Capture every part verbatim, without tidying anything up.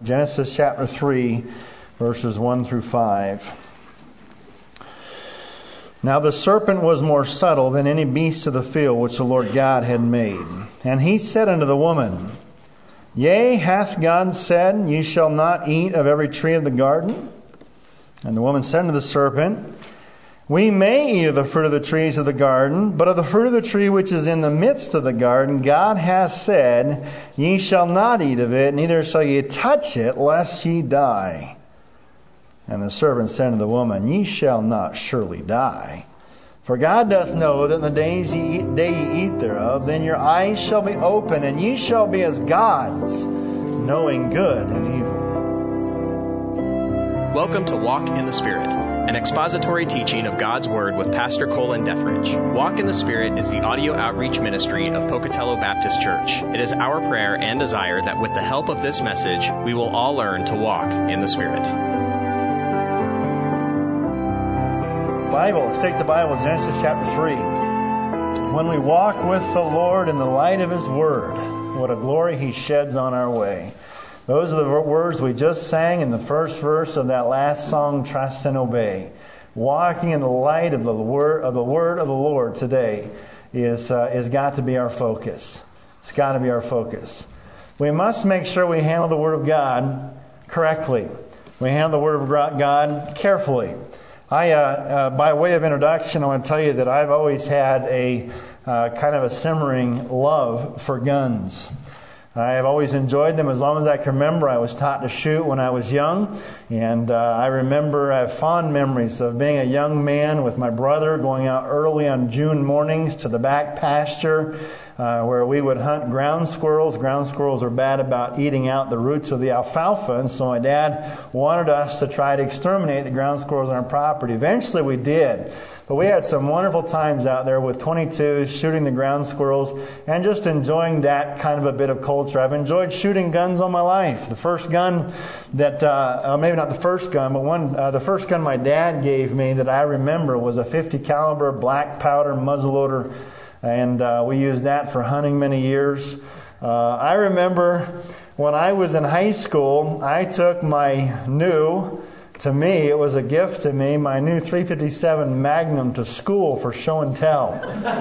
Genesis chapter three, verses one through five. Now the serpent was more subtle than any beast of the field which the Lord God had made. And he said unto the woman, Yea, hath God said, Ye shall not eat of every tree of the garden? And the woman said unto the serpent, We may eat of the fruit of the trees of the garden, but of the fruit of the tree which is in the midst of the garden, God hath said, Ye shall not eat of it, neither shall ye touch it, lest ye die. And the serpent said unto the woman, Ye shall not surely die. For God doth know that in the days ye eat, day ye eat thereof, then your eyes shall be open, and ye shall be as gods, knowing good and evil. Welcome to Walk in the Spirit, an expository teaching of God's Word with Pastor Colin Dethridge. Walk in the Spirit is the audio outreach ministry of Pocatello Baptist Church. It is our prayer and desire that with the help of this message, we will all learn to walk in the Spirit. Bible, let's take the Bible, Genesis chapter three. When we walk with the Lord in the light of His Word, what a glory He sheds on our way. Those are the words we just sang in the first verse of that last song, Trust and Obey. Walking in the light of the Word of the Word of the Lord today is uh, is got to be our focus. It's got to be our focus. We must make sure we handle the Word of God correctly. We handle the Word of God carefully. I, uh, uh, by way of introduction, I want to tell you that I've always had a uh, kind of a simmering love for guns. I have always enjoyed them as long as I can remember. I was taught to shoot when I was young, and uh, I remember I have fond memories of being a young man with my brother going out early on June mornings to the back pasture uh, where we would hunt ground squirrels. Ground squirrels are bad about eating out the roots of the alfalfa, and so my dad wanted us to try to exterminate the ground squirrels on our property. Eventually we did. But we had some wonderful times out there with twenty-twos, shooting the ground squirrels, and just enjoying that kind of a bit of culture. I've enjoyed shooting guns all my life. The first gun that, uh, maybe not the first gun, but one, uh, the first gun my dad gave me that I remember was a fifty caliber black powder muzzleloader, and uh, we used that for hunting many years. Uh, I remember when I was in high school, I took my new To me, it was a gift to me, my new three fifty-seven Magnum to school for show and tell.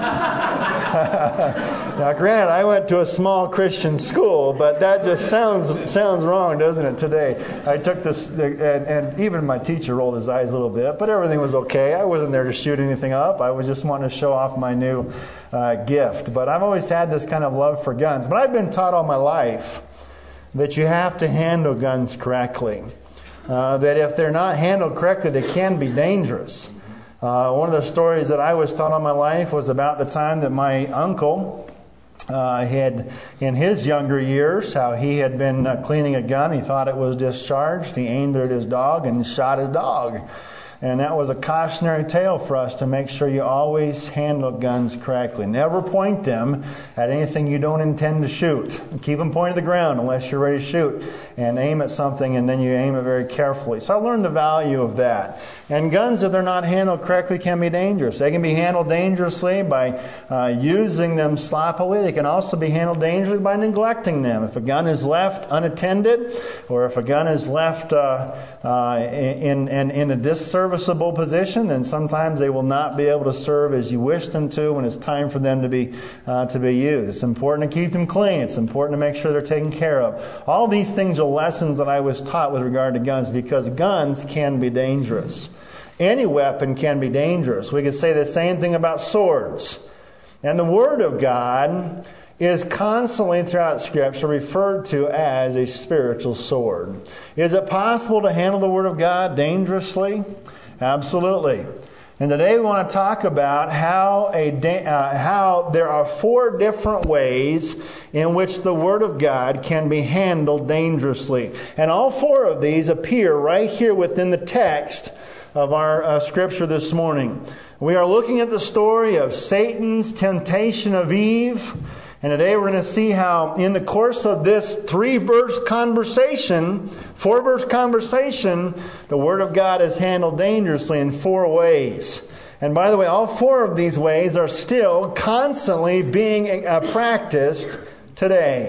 Now, granted, I went to a small Christian school, but that just sounds sounds wrong, doesn't it, today? I took this, and, and even my teacher rolled his eyes a little bit, but everything was okay. I wasn't there to shoot anything up. I was just wanting to show off my new uh, gift. But I've always had this kind of love for guns. But I've been taught all my life that you have to handle guns correctly. Uh, that if they're not handled correctly, they can be dangerous. Uh, one of the stories that I was taught all my life was about the time that my uncle uh, had, in his younger years, how he had been uh, cleaning a gun. He thought it was discharged. He aimed it at his dog and shot his dog. And that was a cautionary tale for us to make sure you always handle guns correctly. Never point them at anything you don't intend to shoot. Keep them pointed to the ground unless you're ready to shoot. And aim at something, and then you aim it very carefully. So I learned the value of that. And guns, if they're not handled correctly, can be dangerous. They can be handled dangerously by uh, using them sloppily. They can also be handled dangerously by neglecting them. If a gun is left unattended, or if a gun is left uh, uh, in, in, in a disserviceable position, then sometimes they will not be able to serve as you wish them to when it's time for them to be uh, to be used. It's important to keep them clean. It's important to make sure they're taken care of. All these things are lessons that I was taught with regard to guns, because guns can be dangerous. Any weapon can be dangerous. We could say the same thing about swords. And the Word of God is constantly throughout Scripture referred to as a spiritual sword. Is it possible to handle the Word of God dangerously? Absolutely. And today we want to talk about how a da- uh, how there are four different ways in which the Word of God can be handled dangerously. And all four of these appear right here within the text of our uh, Scripture this morning. We are looking at the story of Satan's temptation of Eve. And today we're going to see how in the course of this three-verse conversation, four-verse conversation, the Word of God is handled dangerously in four ways. And by the way, all four of these ways are still constantly being uh, practiced today.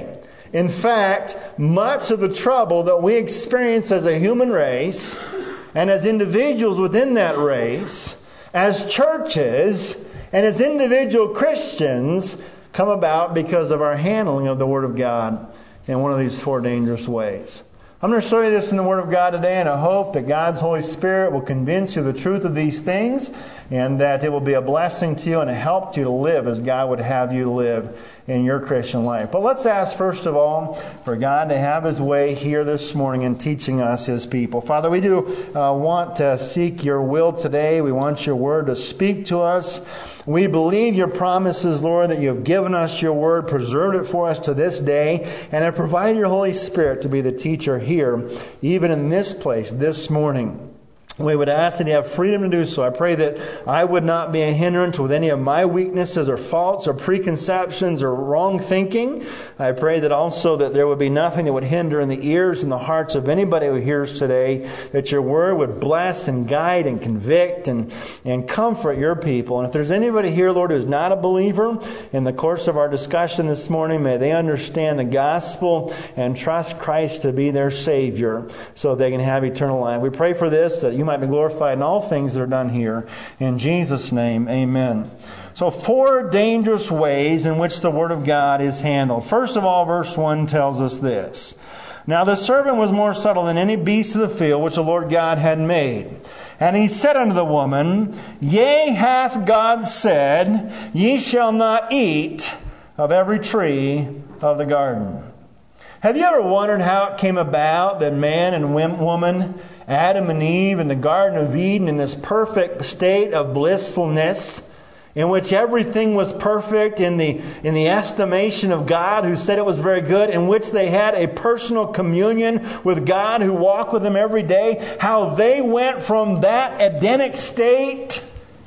In fact, much of the trouble that we experience as a human race and as individuals within that race, as churches, and as individual Christians come about because of our handling of the Word of God in one of these four dangerous ways. I'm going to show you this in the Word of God today, and I hope that God's Holy Spirit will convince you of the truth of these things, and that it will be a blessing to you and a help to you to live as God would have you live in your Christian life. But let's ask, first of all, for God to have His way here this morning in teaching us, His people. Father, we do uh, want to seek Your will today. We want Your Word to speak to us. We believe Your promises, Lord, that You have given us Your Word, preserved it for us to this day, and have provided Your Holy Spirit to be the teacher here, even in this place, this morning. We would ask that You have freedom to do so. I pray that I would not be a hindrance with any of my weaknesses or faults or preconceptions or wrong thinking. I pray that also that there would be nothing that would hinder in the ears and the hearts of anybody who hears today, that Your Word would bless and guide and convict and, and comfort Your people. And if there's anybody here, Lord, who's not a believer, in the course of our discussion this morning, may they understand the gospel and trust Christ to be their Savior so they can have eternal life. We pray for this, that You might be glorified in all things that are done here. In Jesus' name, amen. So four dangerous ways in which the Word of God is handled. First of all, verse one tells us this. Now the serpent was more subtle than any beast of the field which the Lord God had made. And he said unto the woman, Yea, hath God said, Ye shall not eat of every tree of the garden. Have you ever wondered how it came about that man and woman, Adam and Eve, in the Garden of Eden, in this perfect state of blissfulness, in which everything was perfect in the in the estimation of God, who said it was very good, in which they had a personal communion with God, who walked with them every day, how they went from that Edenic state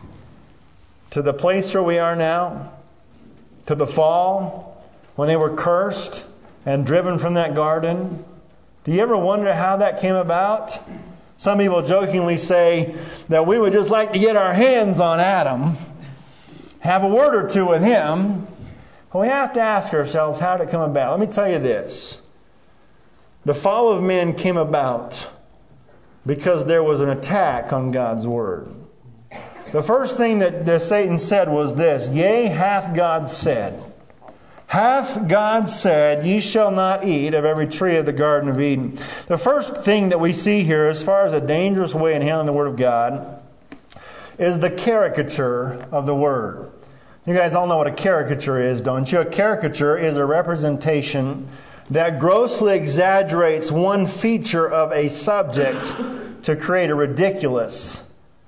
to the place where we are now, to the fall, when they were cursed and driven from that garden. Do you ever wonder how that came about? Some people jokingly say that we would just like to get our hands on Adam, have a word or two with him. But we have to ask ourselves, how did it come about? Let me tell you this. The fall of man came about because there was an attack on God's Word. The first thing that, that Satan said was this, Yea, hath God said. Hath God said, Ye shall not eat of every tree of the Garden of Eden. The first thing that we see here, as far as a dangerous way in handling the Word of God, is the caricature of the Word. You guys all know what a caricature is, don't you? A caricature is a representation that grossly exaggerates one feature of a subject to create a ridiculous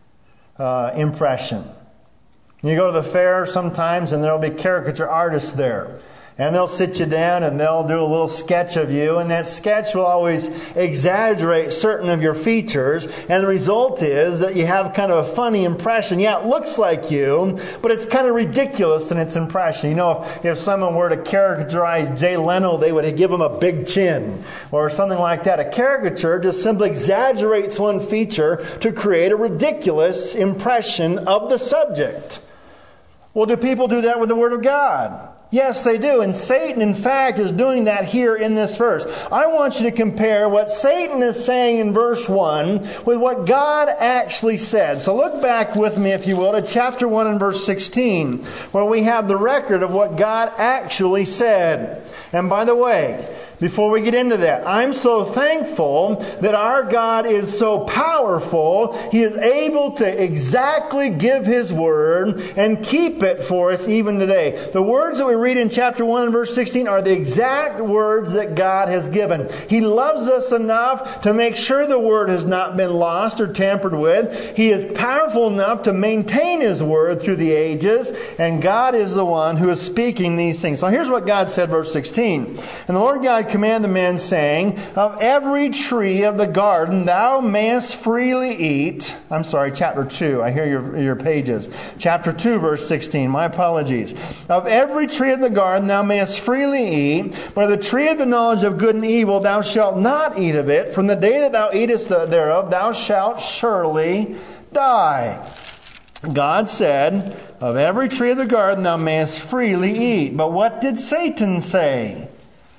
uh, impression. You go to the fair sometimes and there'll be caricature artists there. And they'll sit you down and they'll do a little sketch of you. And that sketch will always exaggerate certain of your features. And the result is that you have kind of a funny impression. Yeah, it looks like you, but it's kind of ridiculous in its impression. You know, if, if someone were to caricaturize Jay Leno, they would give him a big chin or something like that. A caricature just simply exaggerates one feature to create a ridiculous impression of the subject. Well, do people do that with the Word of God? Yes, they do. And Satan, in fact, is doing that here in this verse. I want you to compare what Satan is saying in verse one with what God actually said. So look back with me, if you will, to chapter one and verse sixteen, where we have the record of what God actually said. And by the way, before we get into that, I'm so thankful that our God is so powerful. He is able to exactly give His Word and keep it for us even today. The words that we read in chapter one and verse sixteen are the exact words that God has given. He loves us enough to make sure the Word has not been lost or tampered with. He is powerful enough to maintain His Word through the ages. And God is the one who is speaking these things. So here's what God said, verse sixteen. And the Lord God commanded the man, saying, Of every tree of the garden thou mayest freely eat. I'm sorry, chapter two. I hear your, your pages. Chapter two, verse sixteen. My apologies. Of every tree of the garden thou mayest freely eat, but of the tree of the knowledge of good and evil thou shalt not eat of it. From the day that thou eatest thereof thou shalt surely die. God said, Of every tree of the garden thou mayest freely eat. But what did Satan say?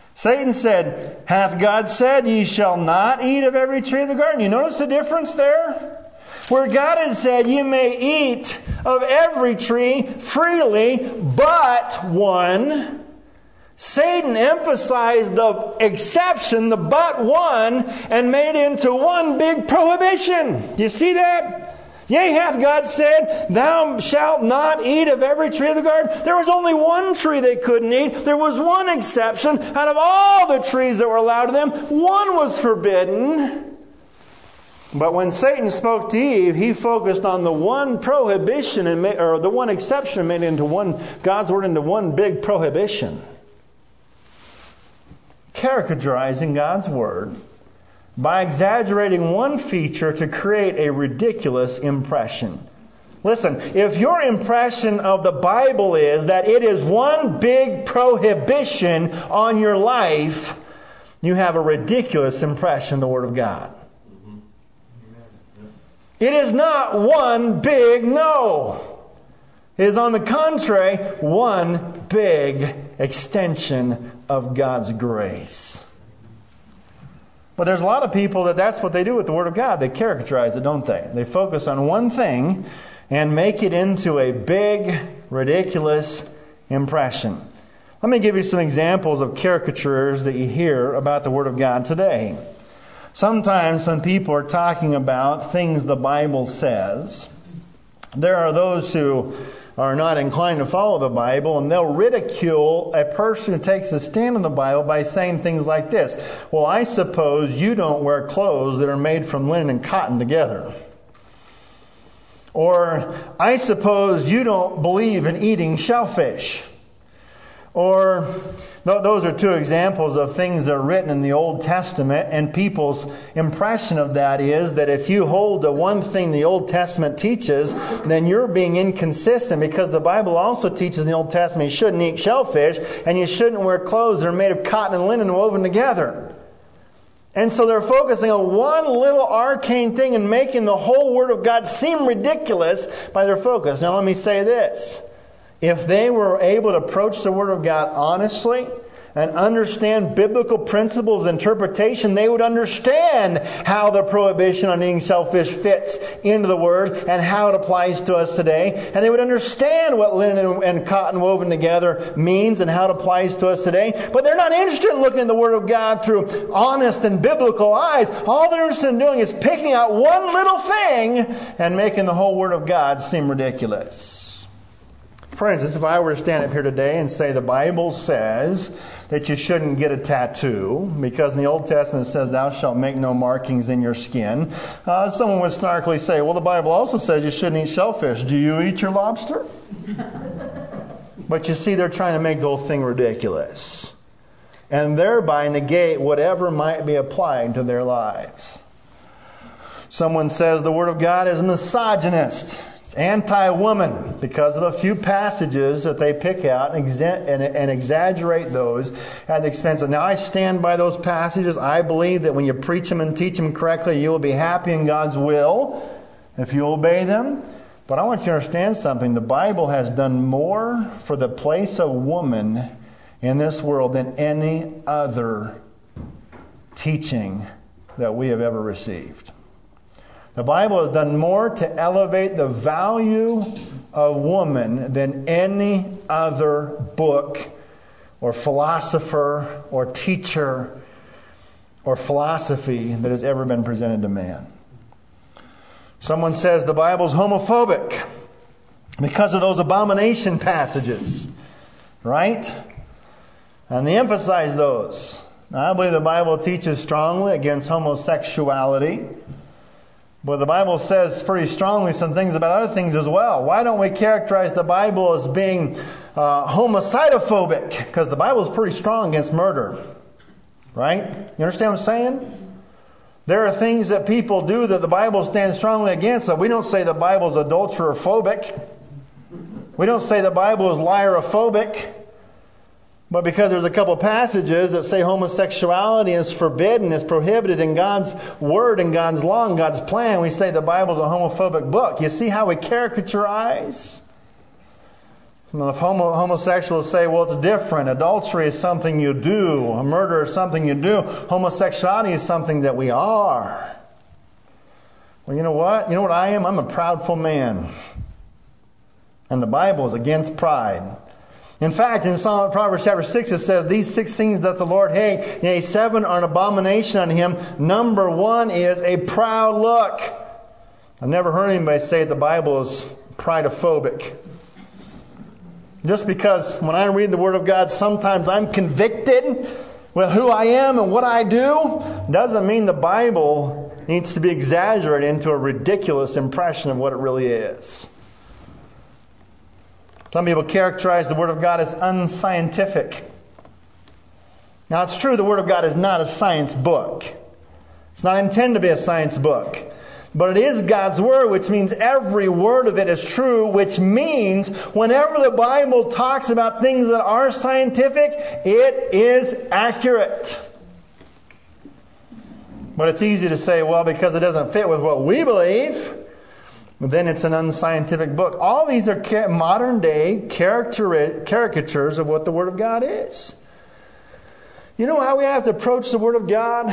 Satan said, hath God said, ye shall not eat of every tree of the garden? You notice the difference there? Where God had said, you may eat of every tree freely, but one. Satan emphasized the exception, the but one, and made it into one big prohibition. Do you see that? Yea, hath God said, thou shalt not eat of every tree of the garden. There was only one tree they couldn't eat. There was one exception. Out of all the trees that were allowed to them, one was forbidden. But when Satan spoke to Eve, he focused on the one prohibition, and made, or the one exception, and made it into one, God's word into one big prohibition. Characterizing God's word by exaggerating one feature to create a ridiculous impression. Listen, if your impression of the Bible is that it is one big prohibition on your life, you have a ridiculous impression of the Word of God. It is not one big no. It is, on the contrary, one big extension of God's grace. But there's a lot of people that that's what they do with the Word of God. They characterize it, don't they? They focus on one thing and make it into a big, ridiculous impression. Let me give you some examples of caricatures that you hear about the Word of God today. Sometimes when people are talking about things the Bible says, there are those who are not inclined to follow the Bible, and they'll ridicule a person who takes a stand on the Bible by saying things like this. Well, I suppose you don't wear clothes that are made from linen and cotton together. Or, I suppose you don't believe in eating shellfish. Or, th- those are two examples of things that are written in the Old Testament, and people's impression of that is that if you hold to one thing the Old Testament teaches, then you're being inconsistent, because the Bible also teaches in the Old Testament you shouldn't eat shellfish, and you shouldn't wear clothes that are made of cotton and linen woven together. And so they're focusing on one little arcane thing and making the whole Word of God seem ridiculous by their focus. Now let me say this. If they were able to approach the Word of God honestly and understand biblical principles of interpretation, they would understand how the prohibition on eating shellfish fits into the Word and how it applies to us today. And they would understand what linen and cotton woven together means and how it applies to us today. But they're not interested in looking at the Word of God through honest and biblical eyes. All they're interested in doing is picking out one little thing and making the whole Word of God seem ridiculous. For instance, if I were to stand up here today and say the Bible says that you shouldn't get a tattoo because in the Old Testament it says thou shalt make no markings in your skin, uh, someone would snarkily say, well, the Bible also says you shouldn't eat shellfish. Do you eat your lobster? But you see, they're trying to make the whole thing ridiculous and thereby negate whatever might be applied to their lives. Someone says the Word of God is misogynist. It's anti-woman because of a few passages that they pick out and, exa- and, and exaggerate those at the expense of. Now, I stand by those passages. I believe that when you preach them and teach them correctly, you will be happy in God's will if you obey them. But I want you to understand something. The Bible has done more for the place of woman in this world than any other teaching that we have ever received. The Bible has done more to elevate the value of woman than any other book or philosopher or teacher or philosophy that has ever been presented to man. Someone says the Bible's homophobic because of those abomination passages, right? And they emphasize those. Now, I believe the Bible teaches strongly against homosexuality. But the Bible says pretty strongly some things about other things as well. Why don't we characterize the Bible as being uh, homicidophobic? Because the Bible is pretty strong against murder. Right? You understand what I'm saying? There are things that people do that the Bible stands strongly against. So we don't say the Bible is adulterophobic. We don't say the Bible is liarophobic. But because there's a couple passages that say homosexuality is forbidden, is prohibited in God's Word and God's law and God's plan, we say the Bible's a homophobic book. You see how we caricaturize? Well, if homo- homosexuals say, well, it's different. Adultery is something you do. Murder is something you do. Homosexuality is something that we are. Well, you know what? You know what I am? I'm a proudful man. And the Bible is against pride. In fact, in Psalm, Proverbs chapter six, it says, these six things doth the Lord hate. Yea, seven are an abomination unto him. Number one is a proud look. I've never heard anybody say the Bible is pridophobic. Just because when I read the Word of God, sometimes I'm convicted with who I am and what I do, doesn't mean the Bible needs to be exaggerated into a ridiculous impression of what it really is. Some people characterize the Word of God as unscientific. Now, it's true the Word of God is not a science book. It's not intended to be a science book. But it is God's Word, which means every word of it is true, which means whenever the Bible talks about things that are scientific, it is accurate. But it's easy to say, well, because it doesn't fit with what we believe, then it's an unscientific book. All these are modern day caricatures of what the Word of God is. You know how we have to approach the Word of God?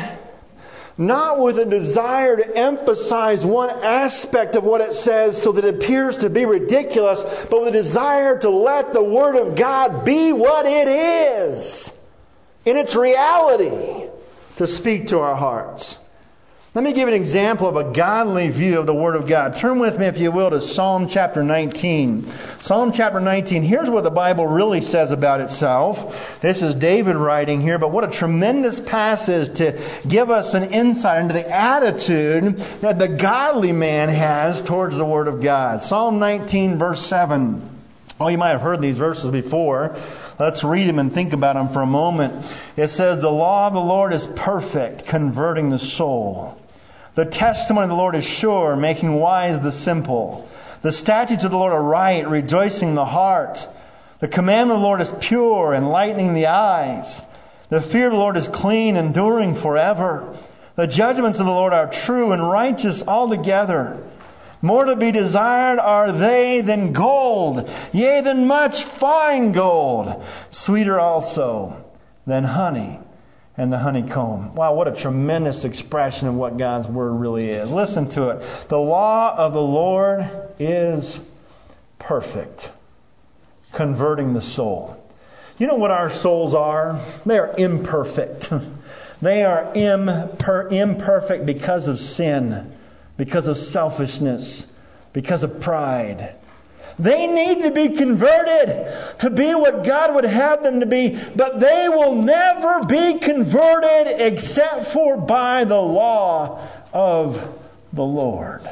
Not with a desire to emphasize one aspect of what it says so that it appears to be ridiculous, but with a desire to let the Word of God be what it is in its reality to speak to our hearts. Let me give an example of a godly view of the Word of God. Turn with me, if you will, to Psalm chapter nineteen. Psalm chapter nineteen. Here's what the Bible really says about itself. This is David writing here, but what a tremendous passage to give us an insight into the attitude that the godly man has towards the Word of God. Psalm nineteen, verse seven. Oh, you might have heard these verses before. Let's read them and think about them for a moment. It says, the law of the Lord is perfect, converting the soul. The testimony of the Lord is sure, making wise the simple. The statutes of the Lord are right, rejoicing the heart. The commandment of the Lord is pure, enlightening the eyes. The fear of the Lord is clean, enduring forever. The judgments of the Lord are true and righteous altogether. More to be desired are they than gold, yea, than much fine gold. Sweeter also than honey and the honeycomb. Wow, what a tremendous expression of what God's Word really is. Listen to it. The law of the Lord is perfect, converting the soul. You know what our souls are? They are imperfect. They are imper- imperfect because of sin, because of selfishness, because of pride. They need to be converted to be what God would have them to be, but they will never be converted except for by the law of the Lord.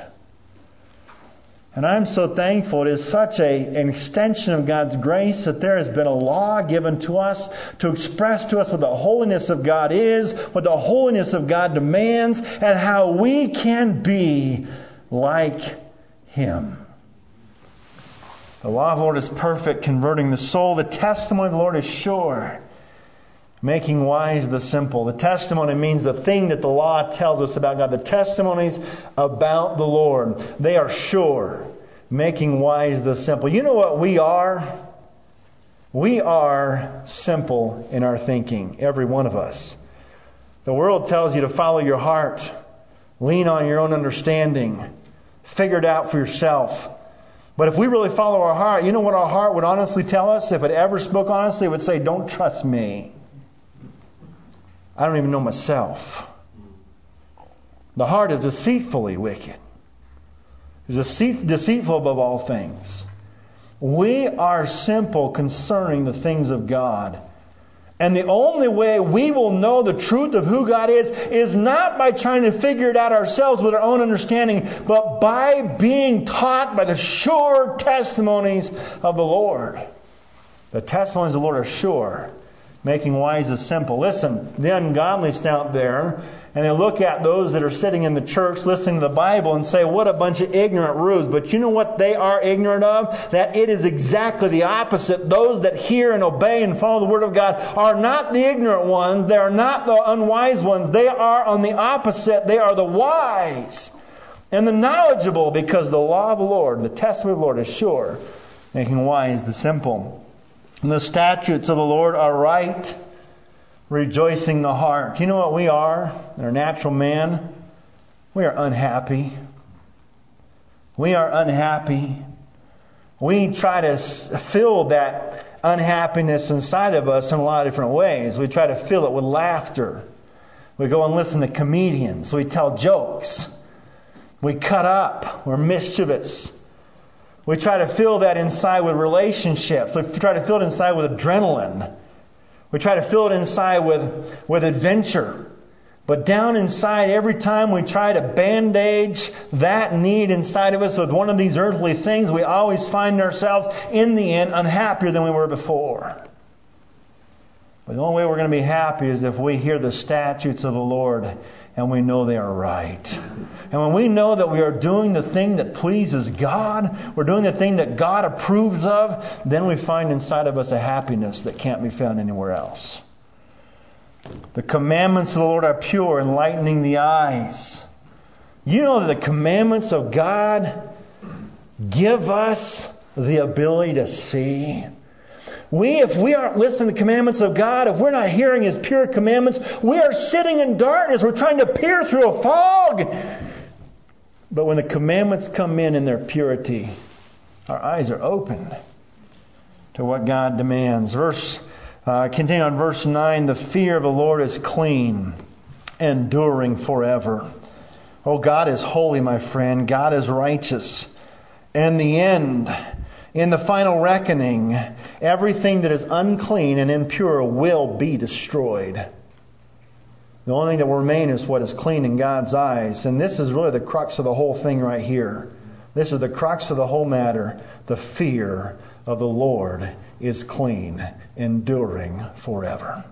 And I'm so thankful. It is such a, an extension of God's grace that there has been a law given to us to express to us what the holiness of God is, what the holiness of God demands, and how we can be like Him. The law of the Lord is perfect, converting the soul. The testimony of the Lord is sure, making wise the simple. The testimony means the thing that the law tells us about God. The testimonies about the Lord, they are sure, making wise the simple. You know what we are? We are simple in our thinking, every one of us. The world tells you to follow your heart, lean on your own understanding, figure it out for yourself. But if we really follow our heart, you know what our heart would honestly tell us? If it ever spoke honestly, it would say, don't trust me. I don't even know myself. The heart is deceitfully wicked. It's deceit, deceitful above all things. We are simple concerning the things of God. And the only way we will know the truth of who God is, is not by trying to figure it out ourselves with our own understanding, but by being taught by the sure testimonies of the Lord. The testimonies of the Lord are sure, making wise the simple. Listen, the ungodly stand out there, and they look at those that are sitting in the church listening to the Bible and say, what a bunch of ignorant rubes. But you know what they are ignorant of? That it is exactly the opposite. Those that hear and obey and follow the Word of God are not the ignorant ones. They are not the unwise ones. They are on the opposite. They are the wise and the knowledgeable, because the law of the Lord, the testimony of the Lord is sure, making wise the simple. And the statutes of the Lord are right, rejoicing the heart. You know what we are, our natural man? We are unhappy. We are unhappy. We try to fill that unhappiness inside of us in a lot of different ways. We try to fill it with laughter. We go and listen to comedians. We tell jokes. We cut up. We're mischievous. We try to fill that inside with relationships. We try to fill it inside with adrenaline. We try to fill it inside with, with adventure. But down inside, every time we try to bandage that need inside of us with one of these earthly things, we always find ourselves, in the end, unhappier than we were before. But the only way we're going to be happy is if we hear the statutes of the Lord and we know they are right. And when we know that we are doing the thing that pleases God, we're doing the thing that God approves of, then we find inside of us a happiness that can't be found anywhere else. The commandments of the Lord are pure, enlightening the eyes. You know that the commandments of God give us the ability to see. We, if we aren't listening to the commandments of God, if we're not hearing His pure commandments, we are sitting in darkness. We're trying to peer through a fog. But when the commandments come in in their purity, our eyes are opened to what God demands. Verse, uh, continue on verse nine. The fear of the Lord is clean, enduring forever. Oh, God is holy, my friend. God is righteous. And in the end, in the final reckoning, everything that is unclean and impure will be destroyed. The only thing that will remain is what is clean in God's eyes. And this is really the crux of the whole thing right here. This is the crux of the whole matter. The fear of the Lord is clean, enduring forever.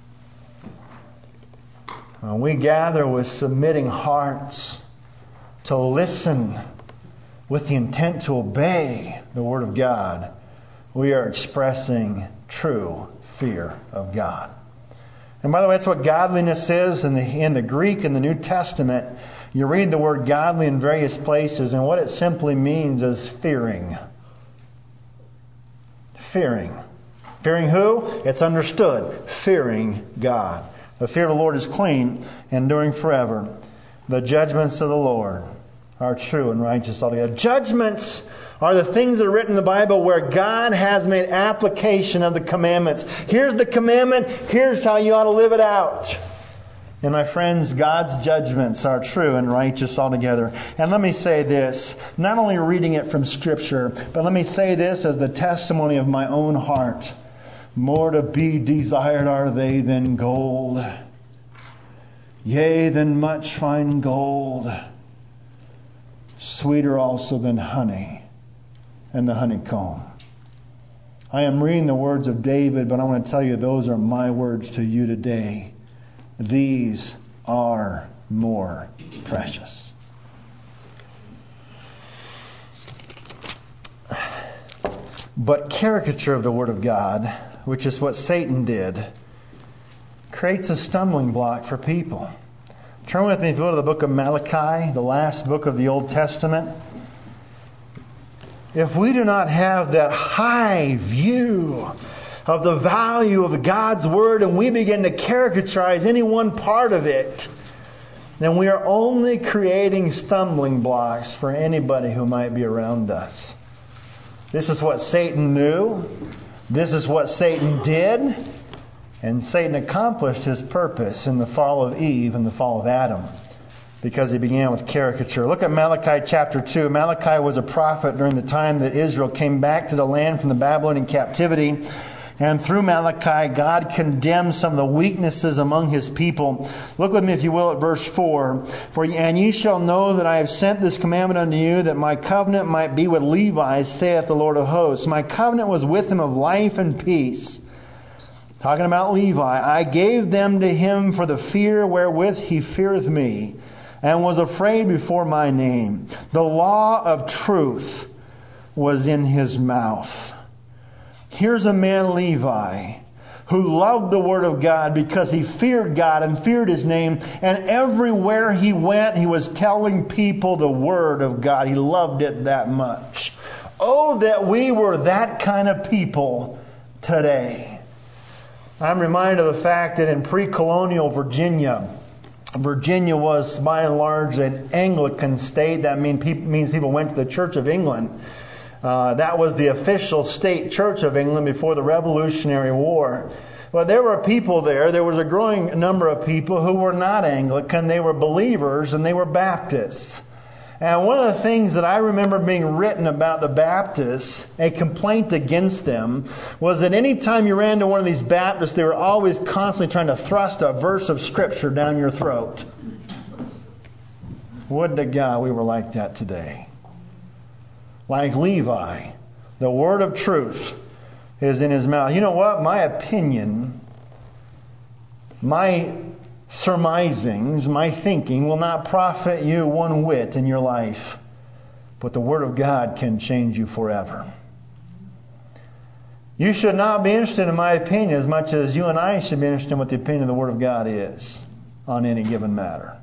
When we gather with submitting hearts to listen with the intent to obey the Word of God, we are expressing true fear of God. And by the way, that's what godliness is in the, in the Greek in the New Testament. You read the word godly in various places, and what it simply means is fearing. Fearing. Fearing who? It's understood. Fearing God. The fear of the Lord is clean, enduring forever. The judgments of the Lord are true and righteous altogether. Judgments are the things that are written in the Bible where God has made application of the commandments. Here's the commandment. Here's how you ought to live it out. And my friends, God's judgments are true and righteous altogether. And let me say this, not only reading it from Scripture, but let me say this as the testimony of my own heart. More to be desired are they than gold, yea, than much fine gold. Sweeter also than honey and the honeycomb. I am reading the words of David, but I want to tell you those are my words to you today. These are more precious. But caricature of the Word of God, which is what Satan did, creates a stumbling block for people. Turn with me, if you will, to the book of Malachi, the last book of the Old Testament. If we do not have that high view of the value of God's Word and we begin to caricaturize any one part of it, then we are only creating stumbling blocks for anybody who might be around us. This is what Satan knew. This is what Satan did. And Satan accomplished his purpose in the fall of Eve and the fall of Adam, because he began with caricature. Look at Malachi chapter two. Malachi was a prophet during the time that Israel came back to the land from the Babylonian captivity. And through Malachi, God condemned some of the weaknesses among His people. Look with me, if you will, at verse four. For and ye shall know that I have sent this commandment unto you, that my covenant might be with Levi, saith the Lord of hosts. My covenant was with him of life and peace. Talking about Levi. I gave them to him for the fear wherewith he feareth me, and was afraid before my name. The law of truth was in his mouth. Here's a man, Levi, who loved the Word of God because he feared God and feared His name. And everywhere he went, he was telling people the Word of God. He loved it that much. Oh, that we were that kind of people today. I'm reminded of the fact that in pre-colonial Virginia, Virginia was by and large an Anglican state. That mean, pe- means people went to the Church of England. Uh, that was the official state church of England before the Revolutionary War. But there were people there, there was a growing number of people who were not Anglican. They were believers and they were Baptists. And one of the things that I remember being written about the Baptists, a complaint against them, was that any time you ran into one of these Baptists, they were always constantly trying to thrust a verse of Scripture down your throat. Would to God we were like that today. Like Levi, the word of truth is in his mouth. You know what? My opinion, my surmisings, my thinking will not profit you one whit in your life. But the Word of God can change you forever. You should not be interested in my opinion as much as you and I should be interested in what the opinion of the Word of God is on any given matter.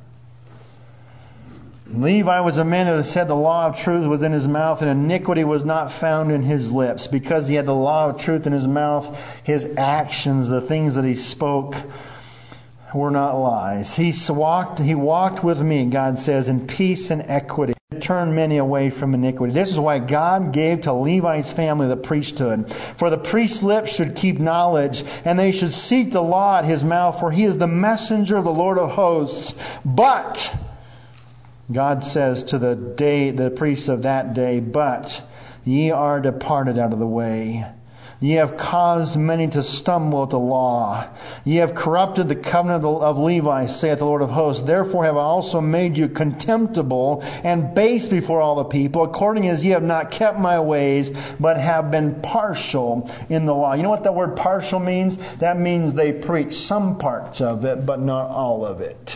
Levi was a man who said the law of truth was in his mouth and iniquity was not found in his lips. Because he had the law of truth in his mouth, his actions, the things that he spoke, were not lies. He walked, he walked with me, God says, in peace and equity. He turned many away from iniquity. This is why God gave to Levi's family the priesthood. For the priest's lips should keep knowledge, and they should seek the law at his mouth, for he is the messenger of the Lord of hosts. But God says to the day, the priests of that day, but ye are departed out of the way. Ye have caused many to stumble at the law. Ye have corrupted the covenant of Levi, saith the Lord of hosts. Therefore have I also made you contemptible and base before all the people, according as ye have not kept my ways, but have been partial in the law. You know what that word partial means? That means they preach some parts of it, but not all of it.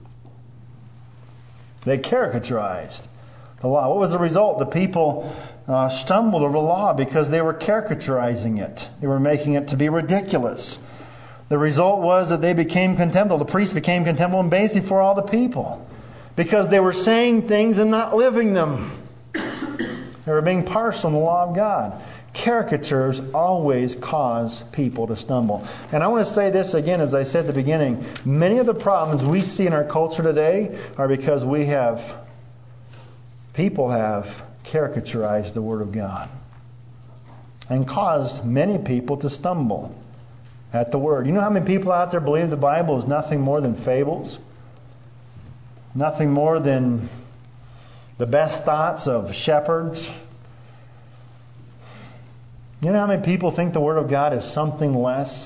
They caricaturized the law. What was the result? The people uh, stumbled over the law because they were caricaturizing it. They were making it to be ridiculous. The result was that they became contemptible. The priests became contemptible and base before all the people because they were saying things and not living them. They were being partial in the law of God. Caricatures always cause people to stumble. And I want to say this again, as I said at the beginning. Many of the problems we see in our culture today are because we have, people have caricaturized the Word of God and caused many people to stumble at the Word. You know how many people out there believe the Bible is nothing more than fables? Nothing more than the best thoughts of shepherds? You know how many people think the Word of God is something less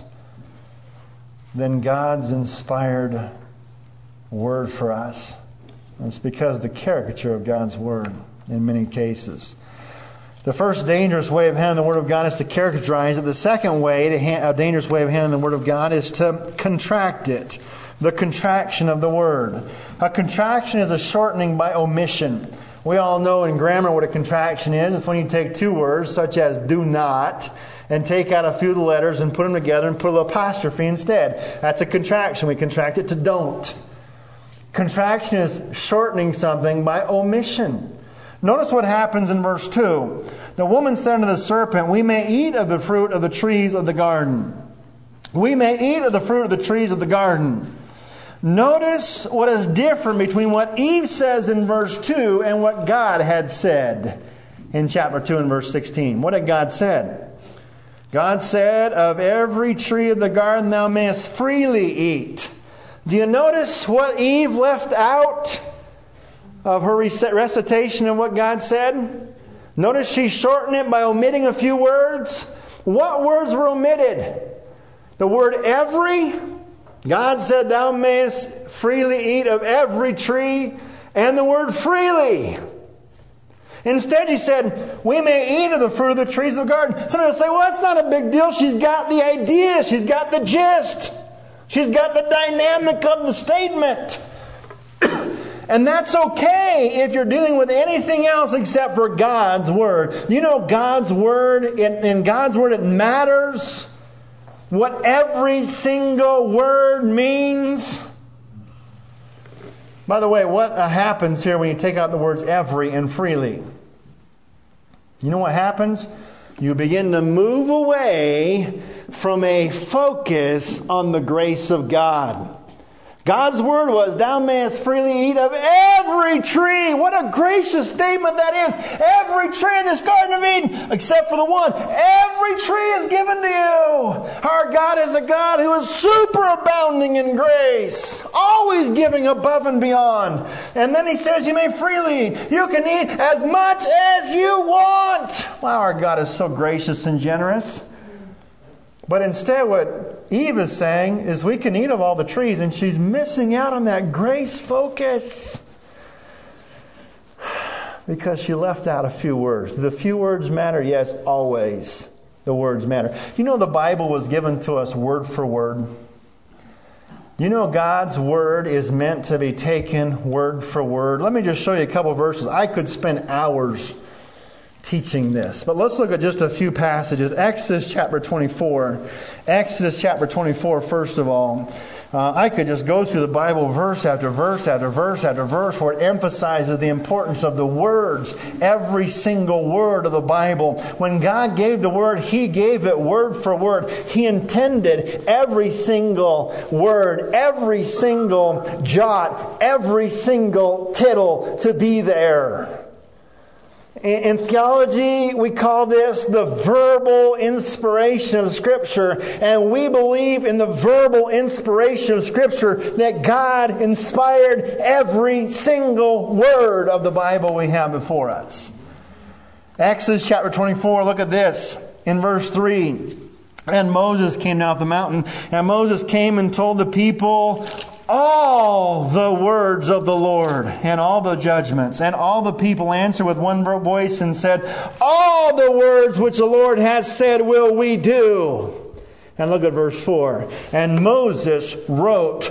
than God's inspired Word for us? And it's because of the caricature of God's Word in many cases. The first dangerous way of handling the Word of God is to characterize it. The second way, to ha- a dangerous way of handling the Word of God is to contract it. The contraction of the Word. A contraction is a shortening by omission. We all know in grammar what a contraction is. It's when you take two words, such as do not, and take out a few of the letters and put them together and put an apostrophe instead. That's a contraction. We contract it to don't. Contraction is shortening something by omission. Notice what happens in verse two. The woman said unto the serpent, we may eat of the fruit of the trees of the garden. We may eat of the fruit of the trees of the garden. Notice what is different between what Eve says in verse two and what God had said in chapter two and verse sixteen. What had God said? God said, of every tree of the garden thou mayest freely eat. Do you notice what Eve left out of her recitation of what God said? Notice she shortened it by omitting a few words. What words were omitted? The word every. God said, thou mayest freely eat of every tree, and the word freely. Instead, he said, we may eat of the fruit of the trees of the garden. Somebody will say, well, that's not a big deal. She's got the idea. She's got the gist. She's got the dynamic of the statement. And that's okay if you're dealing with anything else except for God's Word. You know, God's Word, in, in God's Word, it matters what every single word means. By the way, what happens here when you take out the words every and freely? You know what happens? You begin to move away from a focus on the grace of God. God's word was, thou mayest freely eat of every tree. What a gracious statement that is. Every tree in this Garden of Eden, except for the one. Every tree is given to you. Our God is a God who is superabounding in grace. Always giving above and beyond. And then He says you may freely eat. You can eat as much as you want. Wow, our God is so gracious and generous. But instead what Eve is saying is we can eat of all the trees, and she's missing out on that grace focus because she left out a few words. Do the few words matter? Yes, always the words matter. You know the Bible was given to us word for word. You know God's word is meant to be taken word for word. Let me just show you a couple of verses. I could spend hours teaching this. But let's look at just a few passages. Exodus chapter twenty-four. Exodus chapter twenty-four, first of all. Uh, I could just go through the Bible verse after verse after verse after verse where it emphasizes the importance of the words. Every single word of the Bible. When God gave the word, He gave it word for word. He intended every single word, every single jot, every single tittle to be there. In theology, we call this the verbal inspiration of Scripture. And we believe in the verbal inspiration of Scripture that God inspired every single word of the Bible we have before us. Exodus chapter twenty-four, look at this. In verse three, and Moses came down off the mountain, and Moses came and told the people all the words of the Lord and all the judgments. And all the people answered with one voice and said, all the words which the Lord has said will we do. And look at verse four. And Moses wrote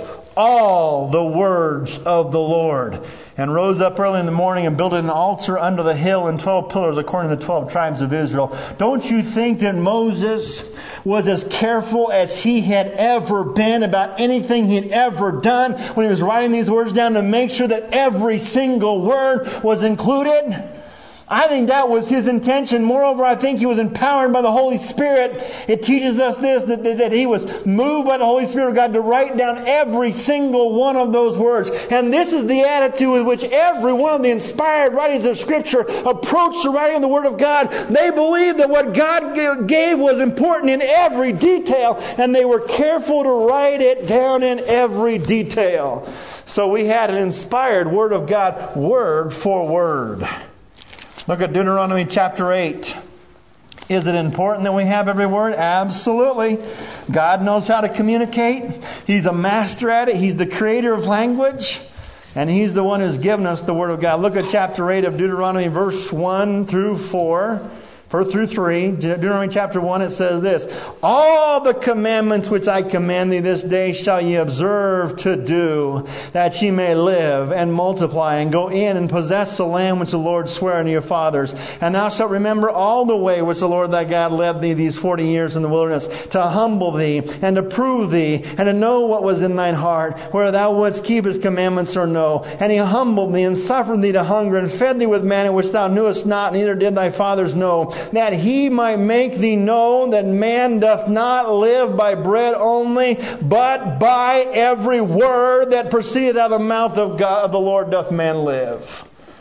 all the words of the Lord, and rose up early in the morning and built an altar under the hill and twelve pillars according to the twelve tribes of Israel. Don't you think that Moses was as careful as he had ever been about anything he had ever done when he was writing these words down to make sure that every single word was included? I think that was his intention. Moreover, I think he was empowered by the Holy Spirit. It teaches us this, that, that he was moved by the Holy Spirit of God to write down every single one of those words. And this is the attitude with which every one of the inspired writings of Scripture approached the writing of the Word of God. They believed that what God gave was important in every detail, and they were careful to write it down in every detail. So we had an inspired Word of God, word for word. Look at Deuteronomy chapter eight. Is it important that we have every word? Absolutely. God knows how to communicate. He's a master at it. He's the creator of language. And He's the one who's given us the Word of God. Look at chapter eight of Deuteronomy, verse one through four. Four through three, Deuteronomy chapter one, it says this. All the commandments which I command thee this day shall ye observe to do, that ye may live and multiply and go in and possess the land which the Lord sware unto your fathers. And thou shalt remember all the way which the Lord thy God led thee these forty years in the wilderness, to humble thee and to prove thee and to know what was in thine heart, whether thou wouldst keep His commandments or no. And He humbled thee and suffered thee to hunger and fed thee with manna which thou knewest not, neither did thy fathers know, that He might make thee know that man doth not live by bread only, but by every word that proceedeth out of the mouth of God of the Lord doth man live.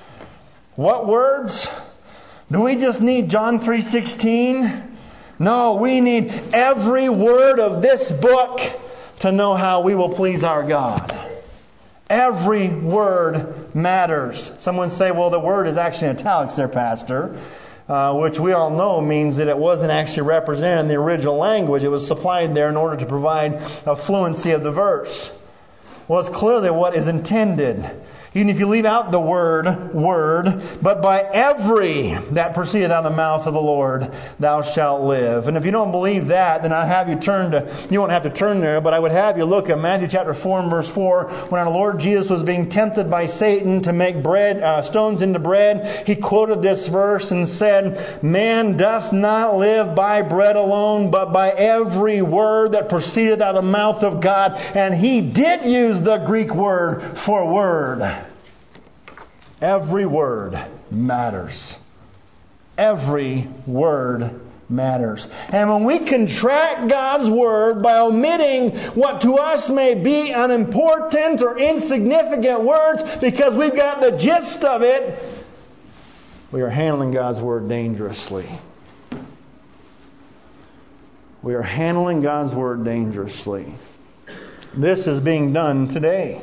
What words? Do we just need John three sixteen? No, we need every word of this book to know how we will please our God. Every word matters. Someone say, well, the word is actually in italics there, Pastor. Uh, which we all know means that it wasn't actually represented in the original language. It was supplied there in order to provide a fluency of the verse. Well, it's clearly what is intended. Even if you leave out the word, word, but by every that proceedeth out of the mouth of the Lord, thou shalt live. And if you don't believe that, then I have you turn to, you won't have to turn there, but I would have you look at Matthew chapter four and verse four, when our Lord Jesus was being tempted by Satan to make bread, uh, stones into bread. He quoted this verse and said, man doth not live by bread alone, but by every word that proceedeth out of the mouth of God. And He did use the Greek word for word. Every word matters. Every word matters. And when we contract God's Word by omitting what to us may be unimportant or insignificant words because we've got the gist of it, we are handling God's Word dangerously. We are handling God's Word dangerously. This is being done today.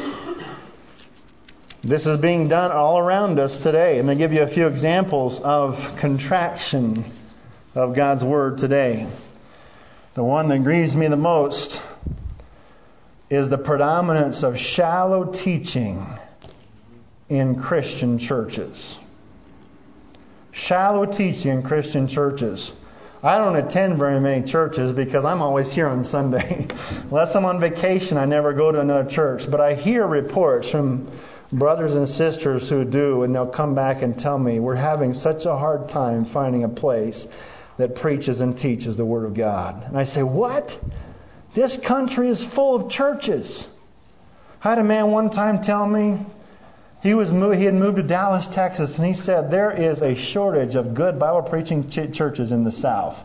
This is being done all around us today. I'm going to give you a few examples of contraction of God's Word today. The one that grieves me the most is the predominance of shallow teaching in Christian churches. Shallow teaching in Christian churches. I don't attend very many churches because I'm always here on Sunday. Unless I'm on vacation, I never go to another church. But I hear reports from brothers and sisters who do, and they'll come back and tell me, we're having such a hard time finding a place that preaches and teaches the Word of God. And I say, what? This country is full of churches. I had a man one time tell me, he was moved, he had moved to Dallas, Texas, and he said, there is a shortage of good Bible preaching ch- churches in the South.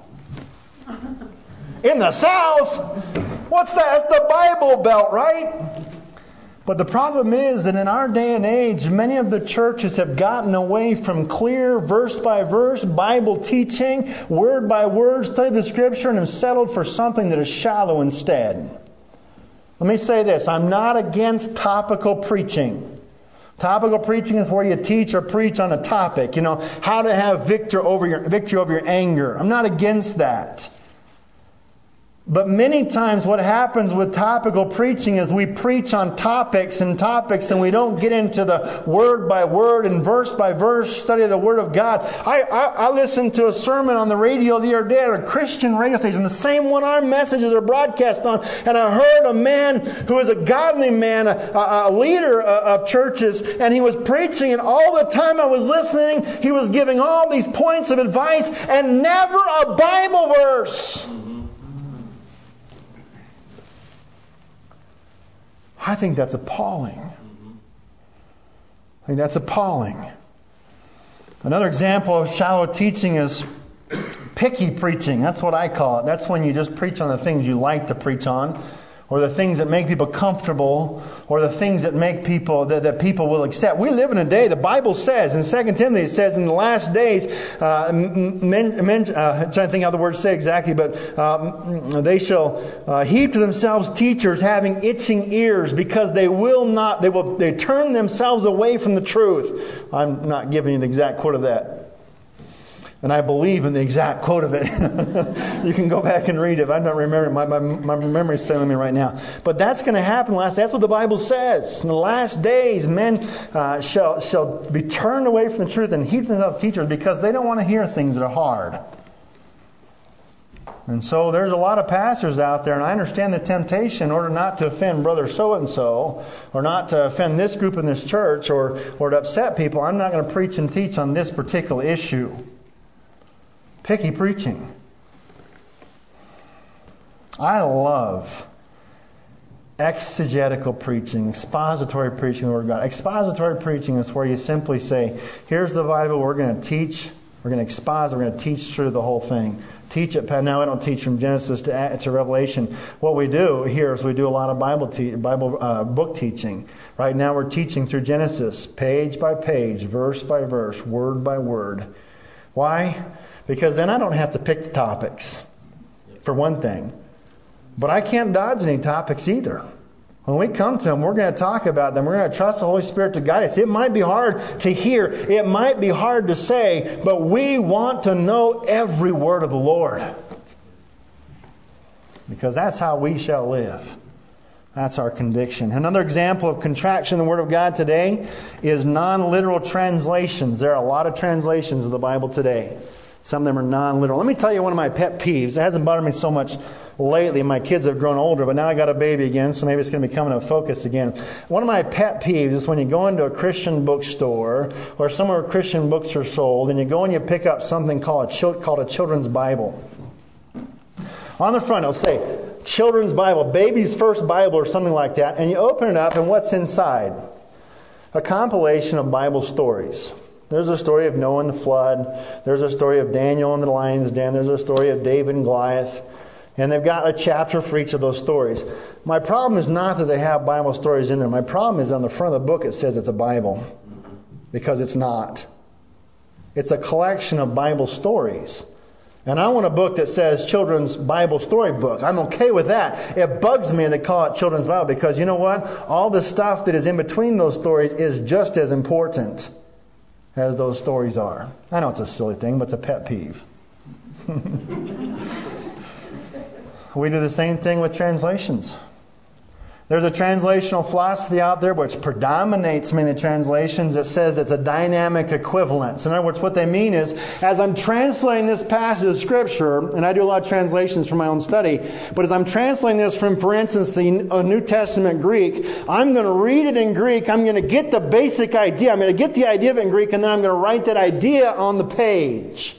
In the South? What's that? That's the Bible Belt, right? But the problem is that in our day and age, many of the churches have gotten away from clear, verse-by-verse Bible teaching, word-by-word study of the Scripture, and have settled for something that is shallow instead. Let me say this. I'm not against topical preaching. Topical preaching is where you teach or preach on a topic. You know, how to have victory over your, victory over your anger. I'm not against that. But many times what happens with topical preaching is we preach on topics and topics and we don't get into the word by word and verse by verse study of the Word of God. I, I, I listened to a sermon on the radio the other day at a Christian radio station, the same one our messages are broadcast on, and I heard a man who is a godly man, a, a, a leader of churches, and he was preaching, and all the time I was listening, he was giving all these points of advice and never a Bible verse. I think that's appalling. I think that's appalling. Another example of shallow teaching is picky preaching. That's what I call it. That's when you just preach on the things you like to preach on, or the things that make people comfortable, or the things that make people that, that people will accept. We live in a day, the Bible says, in Second Timothy, it says in the last days, uh, men, men, uh, I'm trying to think how the words say exactly, but um, they shall uh, heap to themselves teachers having itching ears, because they will not, they will, they turn themselves away from the truth. I'm not giving you the exact quote of that. And I believe in the exact quote of it. You can go back and read it. I'm not remembering. My, my, my memory's failing me right now. But that's going to happen last. That's what the Bible says. In the last days, men uh, shall shall be turned away from the truth and heap themselves teachers, because they don't want to hear things that are hard. And so there's a lot of pastors out there, and I understand the temptation in order not to offend brother so-and-so, or not to offend this group in this church, or, or to upset people. I'm not going to preach and teach on this particular issue. Picky preaching. I love exegetical preaching, expository preaching of the Word of God. Expository preaching is where you simply say, here's the Bible, we're going to teach, we're going to exposit, we're going to teach through the whole thing. Teach it. Now I don't teach from Genesis to, to Revelation. What we do here is we do a lot of Bible te- Bible uh, book teaching. Right now we're teaching through Genesis, page by page, verse by verse, word by word. Why? Because then I don't have to pick the topics, for one thing. But I can't dodge any topics either. When we come to them, we're going to talk about them. We're going to trust the Holy Spirit to guide us. It might be hard to hear. It might be hard to say. But we want to know every word of the Lord. Because that's how we shall live. That's our conviction. Another example of contraction in the Word of God today is non-literal translations. There are a lot of translations of the Bible today. Some of them are non-literal. Let me tell you one of my pet peeves. It hasn't bothered me so much lately. My kids have grown older, but now I got a baby again, so maybe it's going to be coming to focus again. One of my pet peeves is when you go into a Christian bookstore or somewhere where Christian books are sold, and you go and you pick up something called a, called a children's Bible. On the front it'll say, Children's Bible, Baby's First Bible or something like that, and you open it up, and what's inside? A compilation of Bible stories. There's a story of Noah and the flood. There's a story of Daniel and the lion's den. There's a story of David and Goliath. And they've got a chapter for each of those stories. My problem is not that they have Bible stories in there. My problem is on the front of the book it says it's a Bible. Because it's not. It's a collection of Bible stories. And I want a book that says Children's Bible Story Book. I'm okay with that. It bugs me they call it Children's Bible because you know what? All the stuff that is in between those stories is just as important as those stories are. I know it's a silly thing, but it's a pet peeve. We do the same thing with translations. There's a translational philosophy out there which predominates many translations that says it's a dynamic equivalence. In other words, what they mean is, as I'm translating this passage of Scripture, and I do a lot of translations for my own study, but as I'm translating this from, for instance, the New Testament Greek, I'm going to read it in Greek, I'm going to get the basic idea, I'm going to get the idea of it in Greek, and then I'm going to write that idea on the page.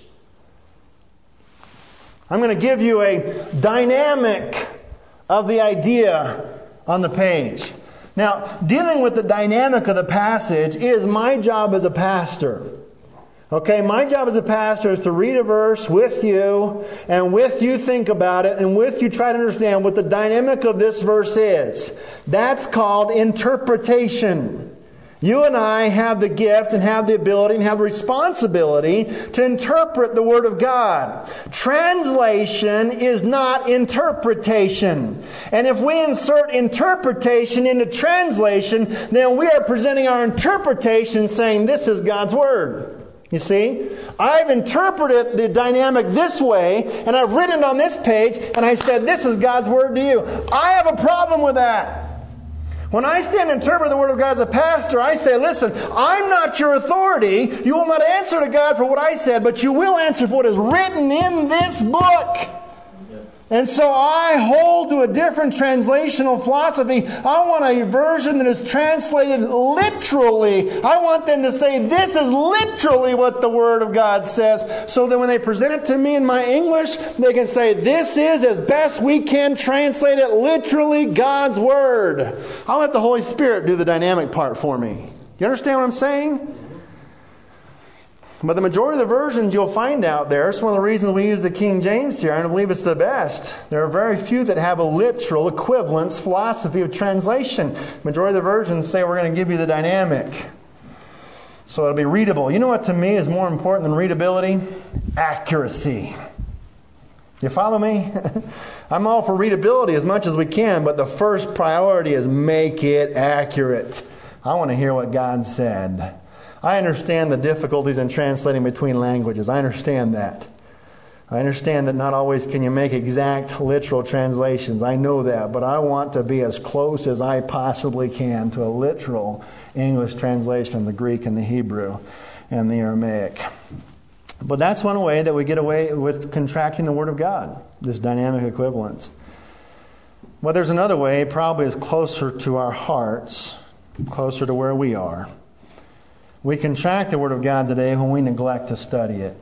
I'm going to give you a dynamic of the idea on the page. Now, dealing with the dynamic of the passage is my job as a pastor. Okay, my job as a pastor is to read a verse with you, and with you think about it, and with you try to understand what the dynamic of this verse is. That's called interpretation. You and I have the gift and have the ability and have the responsibility to interpret the Word of God. Translation is not interpretation. And if we insert interpretation into translation, then we are presenting our interpretation saying this is God's Word. You see? I've interpreted the dynamic this way, and I've written it on this page, and I said this is God's Word to you. I have a problem with that. When I stand and interpret the Word of God as a pastor, I say, listen, I'm not your authority. You will not answer to God for what I said, but you will answer for what is written in this book. And so I hold to a different translational philosophy. I want a version that is translated literally. I want them to say, this is literally what the Word of God says. So that when they present it to me in my English, they can say, this is, as best we can translate it, literally God's Word. I'll let the Holy Spirit do the dynamic part for me. You understand what I'm saying? But the majority of the versions you'll find out there, it's one of the reasons we use the King James here, and I believe it's the best. There are very few that have a literal equivalence philosophy of translation. The majority of the versions say we're going to give you the dynamic. So it'll be readable. You know what to me is more important than readability? Accuracy. You follow me? I'm all for readability as much as we can, but the first priority is make it accurate. I want to hear what God said. I understand the difficulties in translating between languages. I understand that. I understand that not always can you make exact literal translations. I know that. But I want to be as close as I possibly can to a literal English translation of the Greek and the Hebrew and the Aramaic. But that's one way that we get away with contracting the Word of God, this dynamic equivalence. Well, there's another way, probably is closer to our hearts, closer to where we are. We contract the Word of God today when we neglect to study it.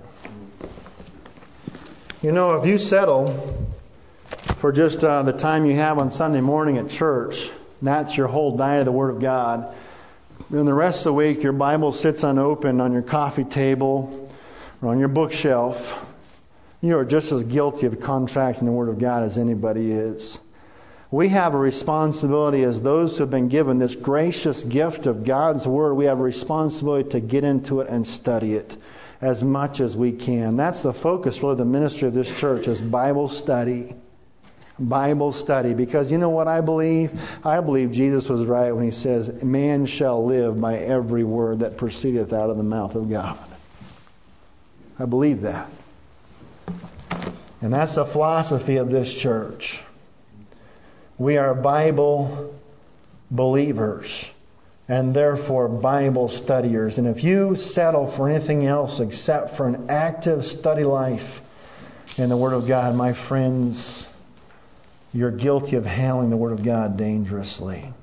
You know, if you settle for just uh, the time you have on Sunday morning at church, that's your whole diet of the Word of God, then the rest of the week your Bible sits unopened on your coffee table or on your bookshelf, you are just as guilty of contracting the Word of God as anybody is. We have a responsibility as those who have been given this gracious gift of God's Word. We have a responsibility to get into it and study it as much as we can. That's the focus, really, of the ministry of this church is Bible study. Bible study. Because you know what I believe? I believe Jesus was right when He says, man shall live by every word that proceedeth out of the mouth of God. I believe that. And that's the philosophy of this church. We are Bible believers and therefore Bible studiers. And if you settle for anything else except for an active study life in the Word of God, my friends, you're guilty of handling the Word of God dangerously.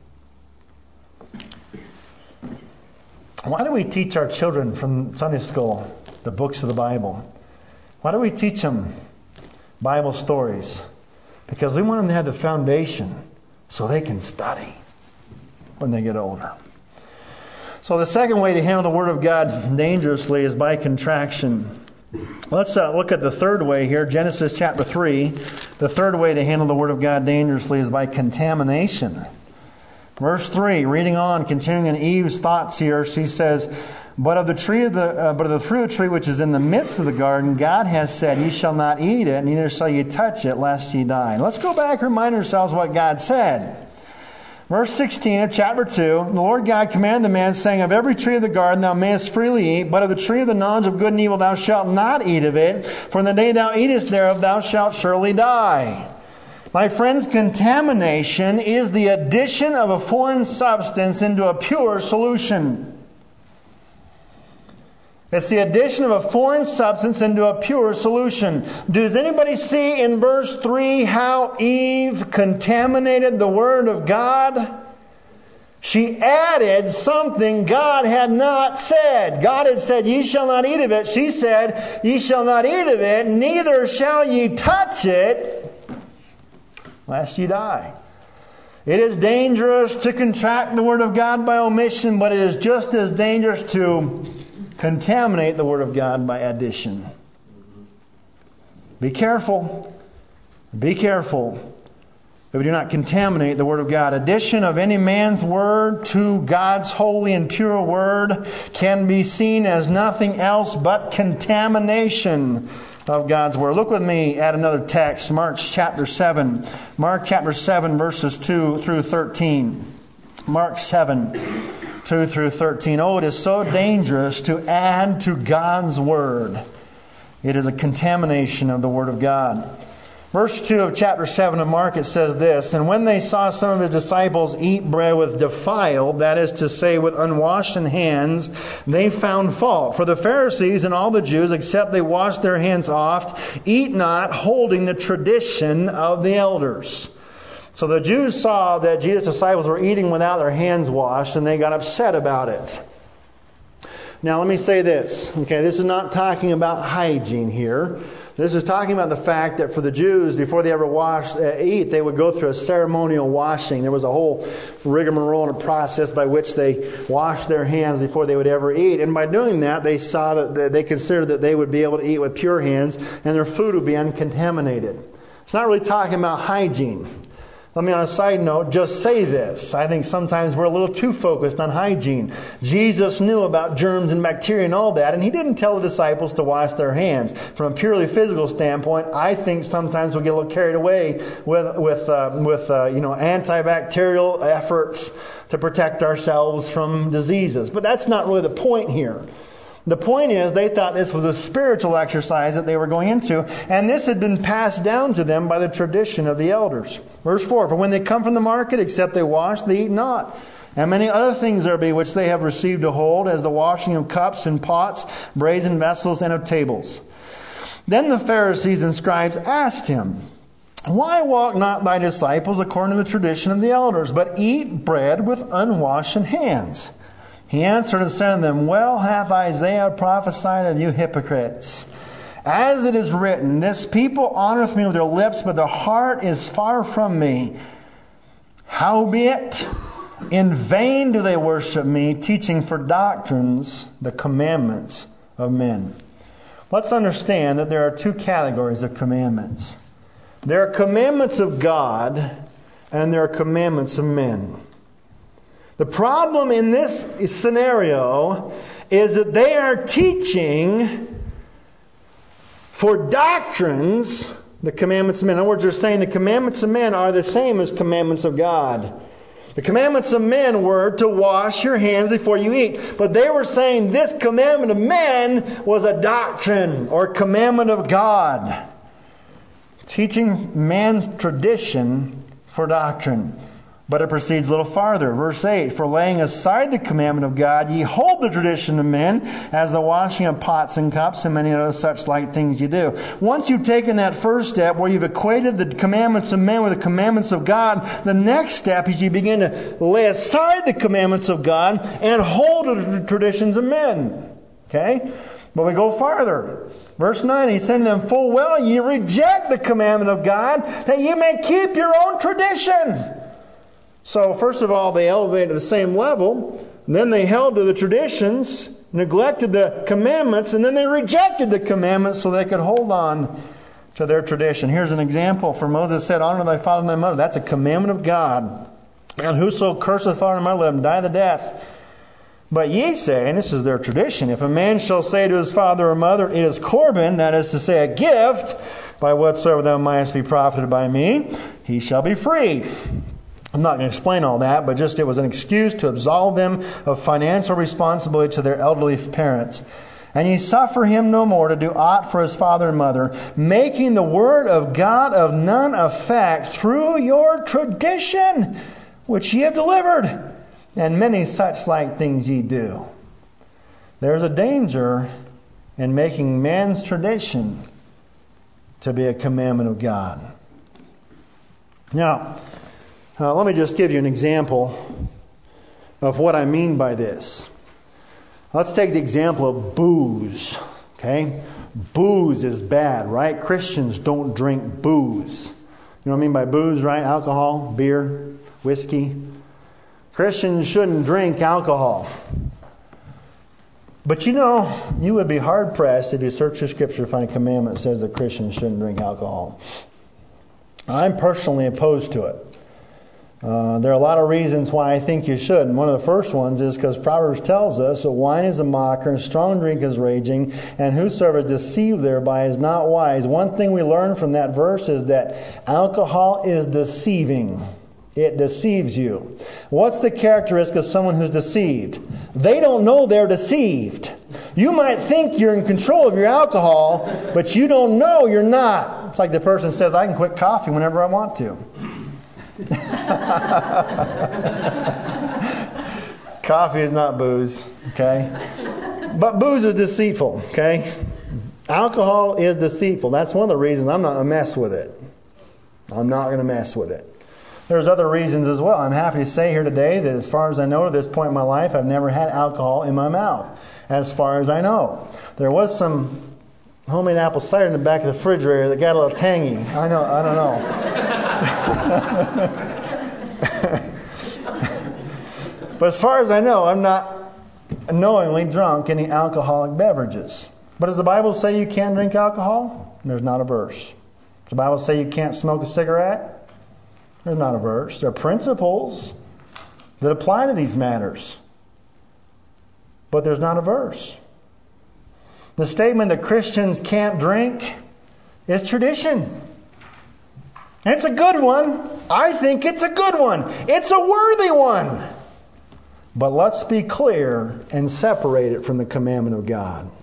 Why do we teach our children from Sunday school the books of the Bible? Why do we teach them Bible stories? Because we want them to have the foundation so they can study when they get older. So the second way to handle the Word of God dangerously is by contraction. Let's uh, look at the third way here, Genesis chapter three. The third way to handle the Word of God dangerously is by contamination. Verse three, reading on, continuing in Eve's thoughts here, she says, But of the tree of the uh, but of the fruit of the tree which is in the midst of the garden, God has said, Ye shall not eat it, neither shall ye touch it, lest ye die. Let's go back and remind ourselves what God said. Verse sixteen of chapter two, the Lord God commanded the man, saying, Of every tree of the garden thou mayest freely eat, but of the tree of the knowledge of good and evil thou shalt not eat of it, for in the day thou eatest thereof thou shalt surely die. My friends, contamination is the addition of a foreign substance into a pure solution. It's the addition of a foreign substance into a pure solution. Does anybody see in verse three how Eve contaminated the Word of God? She added something God had not said. God had said, Ye shall not eat of it. She said, Ye shall not eat of it, neither shall ye touch it, lest ye die. It is dangerous to contract the Word of God by omission, but it is just as dangerous to contaminate the Word of God by addition. Be careful. Be careful that we do not contaminate the Word of God. Addition of any man's word to God's holy and pure Word can be seen as nothing else but contamination of God's Word. Look with me at another text, Mark chapter seven. Mark chapter seven, verses two through thirteen. Mark seven, two through thirteen. Oh, it is so dangerous to add to God's Word. It is a contamination of the Word of God. Verse two of chapter seven of Mark, it says this, And when they saw some of his disciples eat bread with defiled, that is to say, with unwashed hands, they found fault. For the Pharisees and all the Jews, except they wash their hands oft, eat not, holding the tradition of the elders. So the Jews saw that Jesus' disciples were eating without their hands washed, and they got upset about it. Now let me say this. Okay, this is not talking about hygiene here. This is talking about the fact that for the Jews, before they ever wash, uh, eat, they would go through a ceremonial washing. There was a whole rigmarole and a process by which they washed their hands before they would ever eat. And by doing that, they saw that they considered that they would be able to eat with pure hands and their food would be uncontaminated. It's not really talking about hygiene. Let me, on a side note, just say this. I think sometimes we're a little too focused on hygiene. Jesus knew about germs and bacteria and all that, and He didn't tell the disciples to wash their hands. From a purely physical standpoint, I think sometimes we get a little carried away with with uh, with uh, you know antibacterial efforts to protect ourselves from diseases. But that's not really the point here. The point is, they thought this was a spiritual exercise that they were going into, and this had been passed down to them by the tradition of the elders. Verse four, For when they come from the market, except they wash, they eat not. And many other things there be which they have received to hold, as the washing of cups and pots, brazen vessels, and of tables. Then the Pharisees and scribes asked Him, Why walk not thy disciples according to the tradition of the elders, but eat bread with unwashed hands? He answered and said unto them, Well hath Isaiah prophesied of you hypocrites. As it is written, This people honoreth me with their lips, but their heart is far from me. Howbeit, in vain do they worship me, teaching for doctrines the commandments of men. Let's understand that there are two categories of commandments. There are commandments of God, and there are commandments of men. The problem in this scenario is that they are teaching for doctrines the commandments of men. In other words, they're saying the commandments of men are the same as commandments of God. The commandments of men were to wash your hands before you eat. But they were saying this commandment of men was a doctrine or commandment of God. Teaching man's tradition for doctrine. But it proceeds a little farther. Verse eight, For laying aside the commandment of God, ye hold the tradition of men, as the washing of pots and cups, and many other such like things you do. Once you've taken that first step, where you've equated the commandments of men with the commandments of God, the next step is you begin to lay aside the commandments of God and hold the traditions of men. Okay? But we go farther. Verse nine, He said to them, Full well ye reject the commandment of God, that ye may keep your own tradition. So, first of all, they elevate to the same level And then they held to the traditions, neglected the commandments, and then they rejected the commandments so they could hold on to their tradition. Here's an example. For Moses said, honor thy father and thy mother. That's a commandment of God. And whoso curseth father and mother, let him die the death. But ye say, and this is their tradition, if a man shall say to his father or mother, it is Corban, that is to say a gift, by whatsoever thou mightest be profited by me, he shall be freed. I'm not going to explain all that, but just it was an excuse to absolve them of financial responsibility to their elderly parents. And ye suffer him no more to do aught for his father and mother, making the word of God of none effect through your tradition, which ye have delivered. And many such like things ye do. There's a danger in making man's tradition to be a commandment of God. Now, uh, let me just give you an example of what I mean by this. Let's take the example of booze. Okay? Booze is bad, right? Christians don't drink booze. You know what I mean by booze, right? Alcohol, beer, whiskey. Christians shouldn't drink alcohol. But you know, you would be hard-pressed if you search the Scripture to find a commandment that says that Christians shouldn't drink alcohol. I'm personally opposed to it. Uh, there are a lot of reasons why I think you should. And one of the first ones is because Proverbs tells us that wine is a mocker and strong drink is raging, and whosoever is deceived thereby is not wise. One thing we learn from that verse is that alcohol is deceiving. It deceives you. What's the characteristic of someone who's deceived? They don't know they're deceived. You might think you're in control of your alcohol, but you don't know you're not. It's like the person says, I can quit coffee whenever I want to. Coffee is not booze, okay? But booze is deceitful, okay? Alcohol is deceitful. That's one of the reasons I'm not going to mess with it. I'm not going to mess with it. There's other reasons as well. I'm happy to say here today that as far as I know, at this point in my life, I've never had alcohol in my mouth. As far as I know. There was some homemade apple cider in the back of the refrigerator that got a little tangy. I know, I don't know. But as far as I know, I'm not knowingly drunk any alcoholic beverages. But does the Bible say you can't drink alcohol? There's not a verse. Does the Bible say you can't smoke a cigarette? There's not a verse. There are principles that apply to these matters. But there's not a verse. The statement that Christians can't drink is tradition. And it's a good one. I think it's a good one. It's a worthy one. But let's be clear and separate it from the commandment of God.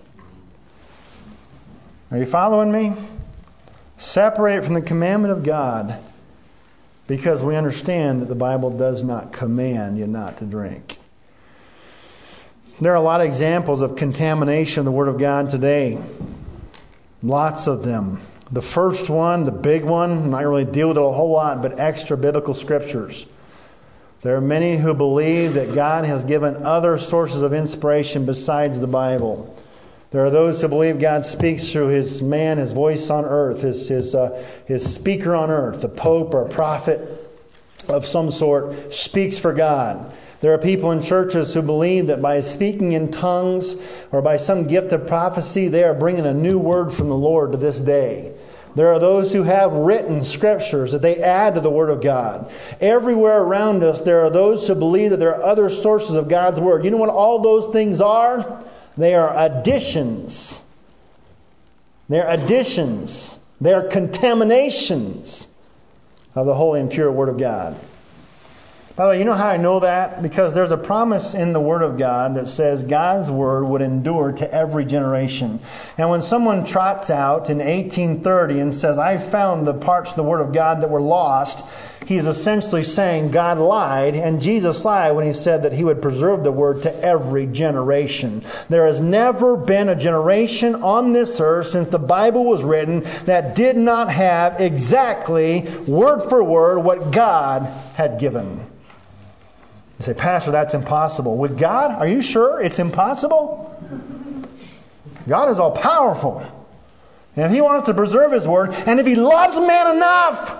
Are you following me? Separate it from the commandment of God, because we understand that the Bible does not command you not to drink. There are a lot of examples of contamination of the Word of God today. Lots of them. The first one, the big one, I'm not going to really deal with it a whole lot, but extra biblical scriptures. There are many who believe that God has given other sources of inspiration besides the Bible. There are those who believe God speaks through His man, His voice on earth, His His, uh, his speaker on earth, the Pope or a prophet of some sort speaks for God. There are people in churches who believe that by speaking in tongues or by some gift of prophecy, they are bringing a new word from the Lord to this day. There are those who have written scriptures that they add to the Word of God. Everywhere around us, there are those who believe that there are other sources of God's Word. You know what all those things are? They are additions. They are additions. They are contaminations of the holy and pure Word of God. By the way, you know how I know that? Because there's a promise in the Word of God that says God's Word would endure to every generation. And when someone trots out in eighteen thirty and says, I found the parts of the Word of God that were lost, he is essentially saying God lied, and Jesus lied when He said that He would preserve the Word to every generation. There has never been a generation on this earth since the Bible was written that did not have exactly, word for word, what God had given. You say, Pastor, that's impossible. With God, are you sure it's impossible? God is all powerful. And if He wants to preserve His Word, and if He loves man enough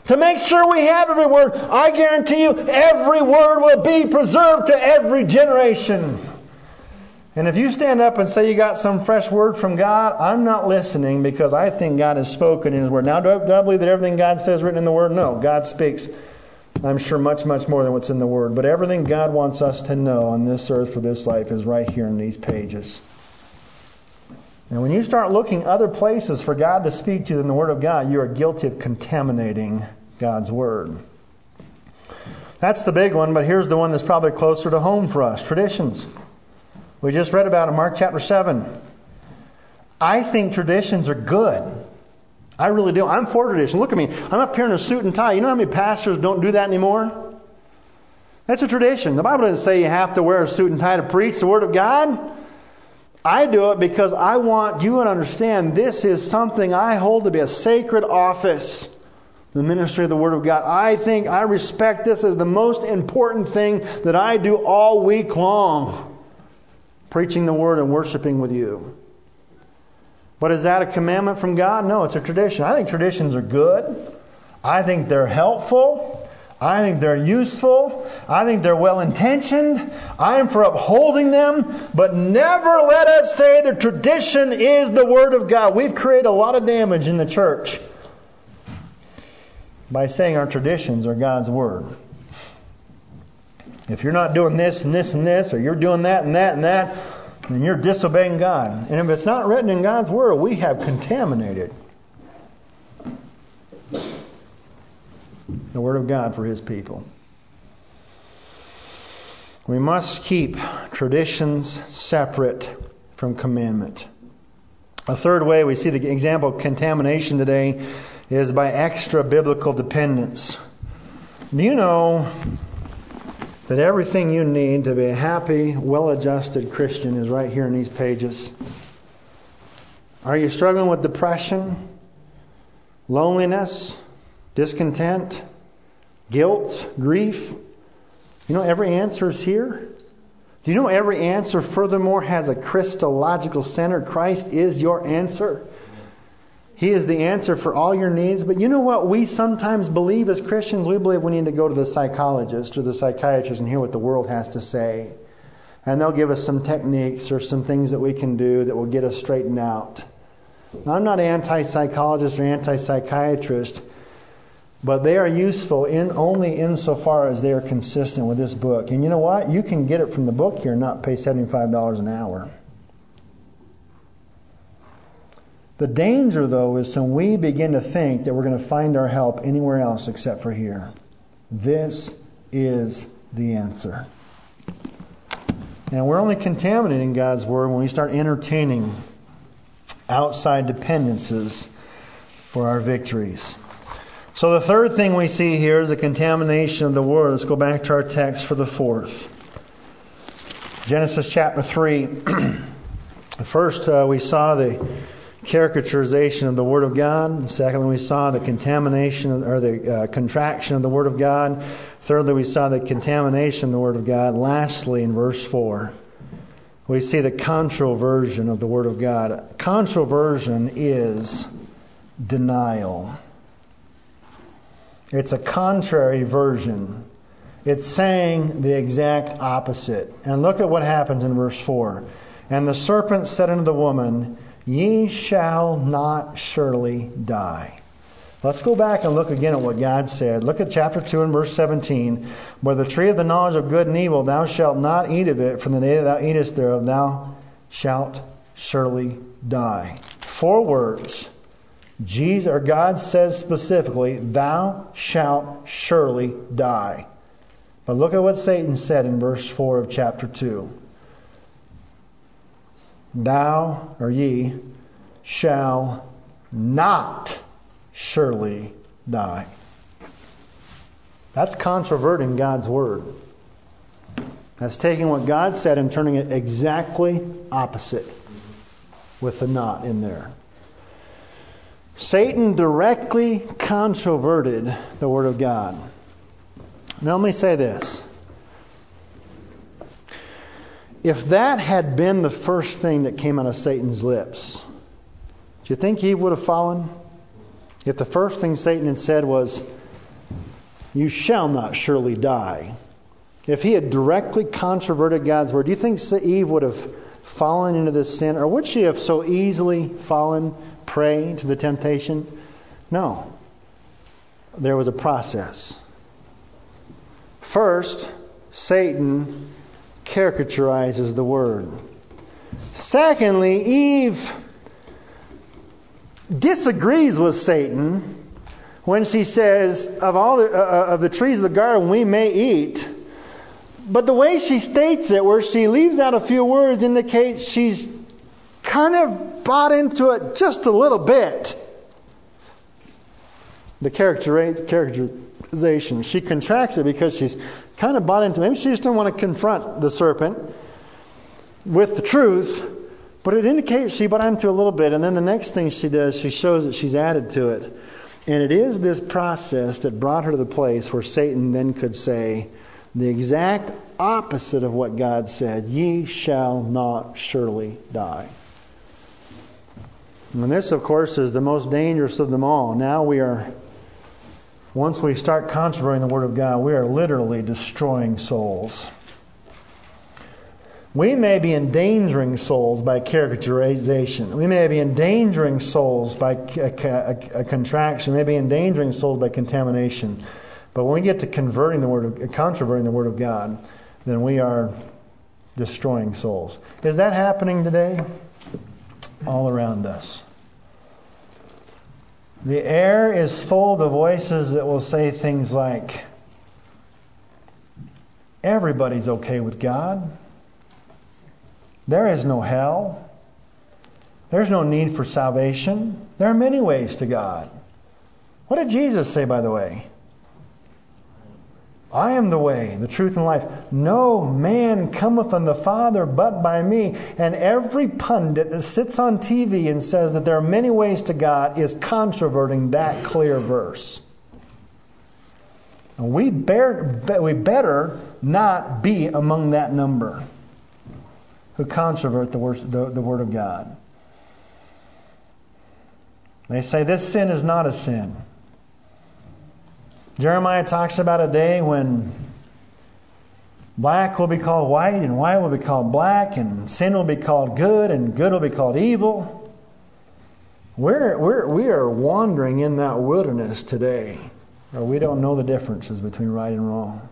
To make sure we have every word. I guarantee you, every word will be preserved to every generation. And if you stand up and say you got some fresh word from God, I'm not listening because I think God has spoken in His Word. Now, do I, do I believe that everything God says is written in the Word? No. God speaks, I'm sure, much, much more than what's in the Word. But everything God wants us to know on this earth for this life is right here in these pages. And when you start looking other places for God to speak to you than the Word of God, you are guilty of contaminating God's Word. That's the big one, but here's the one that's probably closer to home for us. Traditions. We just read about it in Mark chapter seven. I think traditions are good. I really do. I'm for tradition. Look at me. I'm up here in a suit and tie. You know how many pastors don't do that anymore? That's a tradition. The Bible doesn't say you have to wear a suit and tie to preach the Word of God. I do it because I want you to understand this is something I hold to be a sacred office. The ministry of the Word of God. I think I respect this as the most important thing that I do all week long. Preaching the Word and worshiping with you. But is that a commandment from God? No, it's a tradition. I think traditions are good. I think they're helpful. I think they're useful. I think they're well-intentioned. I am for upholding them. But never let us say the tradition is the Word of God. We've created a lot of damage in the church by saying our traditions are God's Word. If you're not doing this and this and this, or you're doing that and that and that, then you're disobeying God. And if it's not written in God's Word, we have contaminated the Word of God for His people. We must keep traditions separate from commandment. A third way we see the example of contamination today is by extra biblical dependence. Do you know that everything you need to be a happy, well-adjusted Christian is right here in these pages? Are you struggling with depression, loneliness, discontent, guilt, grief? You know every answer is here? Do you know every answer furthermore has a Christological center? Christ is your answer. He is the answer for all your needs. But you know what we sometimes believe as Christians? We believe we need to go to the psychologist or the psychiatrist and hear what the world has to say. And they'll give us some techniques or some things that we can do that will get us straightened out. Now, I'm not anti-psychologist or anti-psychiatrist, but they are useful in only insofar as they are consistent with this book. And you know what? You can get it from the book here and not pay seventy-five dollars an hour. The danger, though, is when we begin to think that we're going to find our help anywhere else except for here. This is the answer. And we're only contaminating God's Word when we start entertaining outside dependences for our victories. So the third thing we see here is the contamination of the Word. Let's go back to our text for the fourth. Genesis chapter three. First, uh, we saw the caricaturization of the Word of God. Secondly, we saw the contamination or the uh, contraction of the Word of God. Thirdly, we saw the contamination of the Word of God. Lastly, in verse four, we see the controversion of the Word of God. Controversion is denial. It's a contrary version. It's saying the exact opposite. And look at what happens in verse four. And the serpent said unto the woman, Ye shall not surely die. Let's go back and look again at what God said. Look at chapter two and verse seventeen. By the tree of the knowledge of good and evil, thou shalt not eat of it, from the day that thou eatest thereof, thou shalt surely die. Four words. Jesus or God says specifically, thou shalt surely die. But look at what Satan said in verse four of chapter two. Thou, or ye, shall not surely die. That's controverting God's Word. That's taking what God said and turning it exactly opposite with the not in there. Satan directly controverted the Word of God. Now let me say this. If that had been the first thing that came out of Satan's lips, do you think he would have fallen? If the first thing Satan had said was, you shall not surely die. If he had directly controverted God's word, do you think Eve would have fallen into this sin? Or would she have so easily fallen prey to the temptation? No. There was a process. First, Satan caricaturizes the word. Secondly, Eve disagrees with Satan when she says, of all the, uh, of the trees of the garden we may eat. But the way she states it, where she leaves out a few words, indicates she's kind of bought into it just a little bit. The characterization. She contracts it because she's kind of bought into it. Maybe she just didn't want to confront the serpent with the truth, but it indicates she bought into it a little bit. And then the next thing she does, she shows that she's added to it. And it is this process that brought her to the place where Satan then could say the exact opposite of what God said. Ye shall not surely die. And this, of course, is the most dangerous of them all. Now we are, once we start controverting the Word of God, we are literally destroying souls. We may be endangering souls by caricaturization. We may be endangering souls by a, a, a contraction. We may be endangering souls by contamination. But when we get to converting the word of, controverting the Word of God, then we are destroying souls. Is that happening today? All around us. The air is full of the voices that will say things like, everybody's okay with God. There is no hell. There's no need for salvation. There are many ways to God. What did Jesus say, by the way? I am the way, the truth, and life. No man cometh unto the Father but by me. And every pundit that sits on T V and says that there are many ways to God is controverting that clear verse. And we, bear, we better not be among that number who controvert the word, the, the Word of God. They say this sin is not a sin. Jeremiah talks about a day when black will be called white and white will be called black and sin will be called good and good will be called evil. We're, we're, we are wandering in that wilderness today, or we don't know the differences between right and wrong.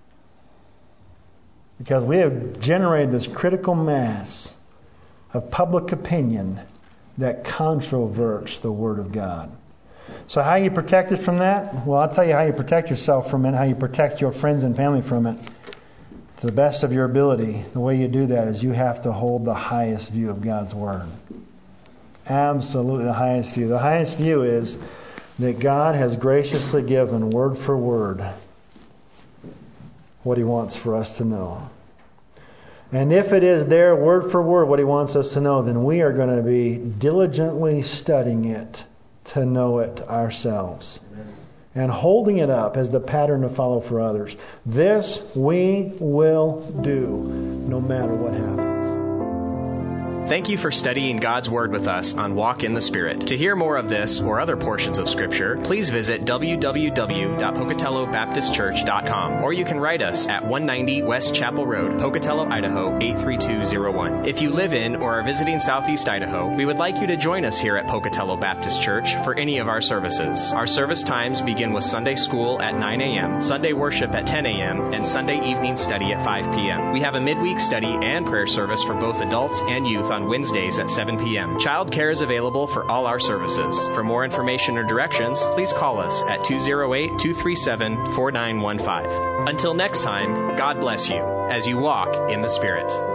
Because we have generated this critical mass of public opinion that controverts the Word of God. So how are you protected from that? Well, I'll tell you how you protect yourself from it, how you protect your friends and family from it to the best of your ability. The way you do that is you have to hold the highest view of God's Word. Absolutely the highest view. The highest view is that God has graciously given word for word what He wants for us to know. And if it is there word for word what He wants us to know, then we are going to be diligently studying it to know it ourselves. Amen. And holding it up as the pattern to follow for others. This we will do no matter what happens. Thank you for studying God's Word with us on Walk in the Spirit. To hear more of this or other portions of Scripture, please visit w w w dot pocatello baptist church dot com, or you can write us at one ninety West Chapel Road, Pocatello, Idaho eight three two zero one. If you live in or are visiting Southeast Idaho, we would like you to join us here at Pocatello Baptist Church for any of our services. Our service times begin with Sunday school at nine a.m., Sunday worship at ten a.m., and Sunday evening study at five p.m. We have a midweek study and prayer service for both adults and youth on Wednesdays at seven p.m. Child care is available for all our services. For more information or directions, please call us at two oh eight, two three seven, four nine one five. Until next time, God bless you as you walk in the Spirit.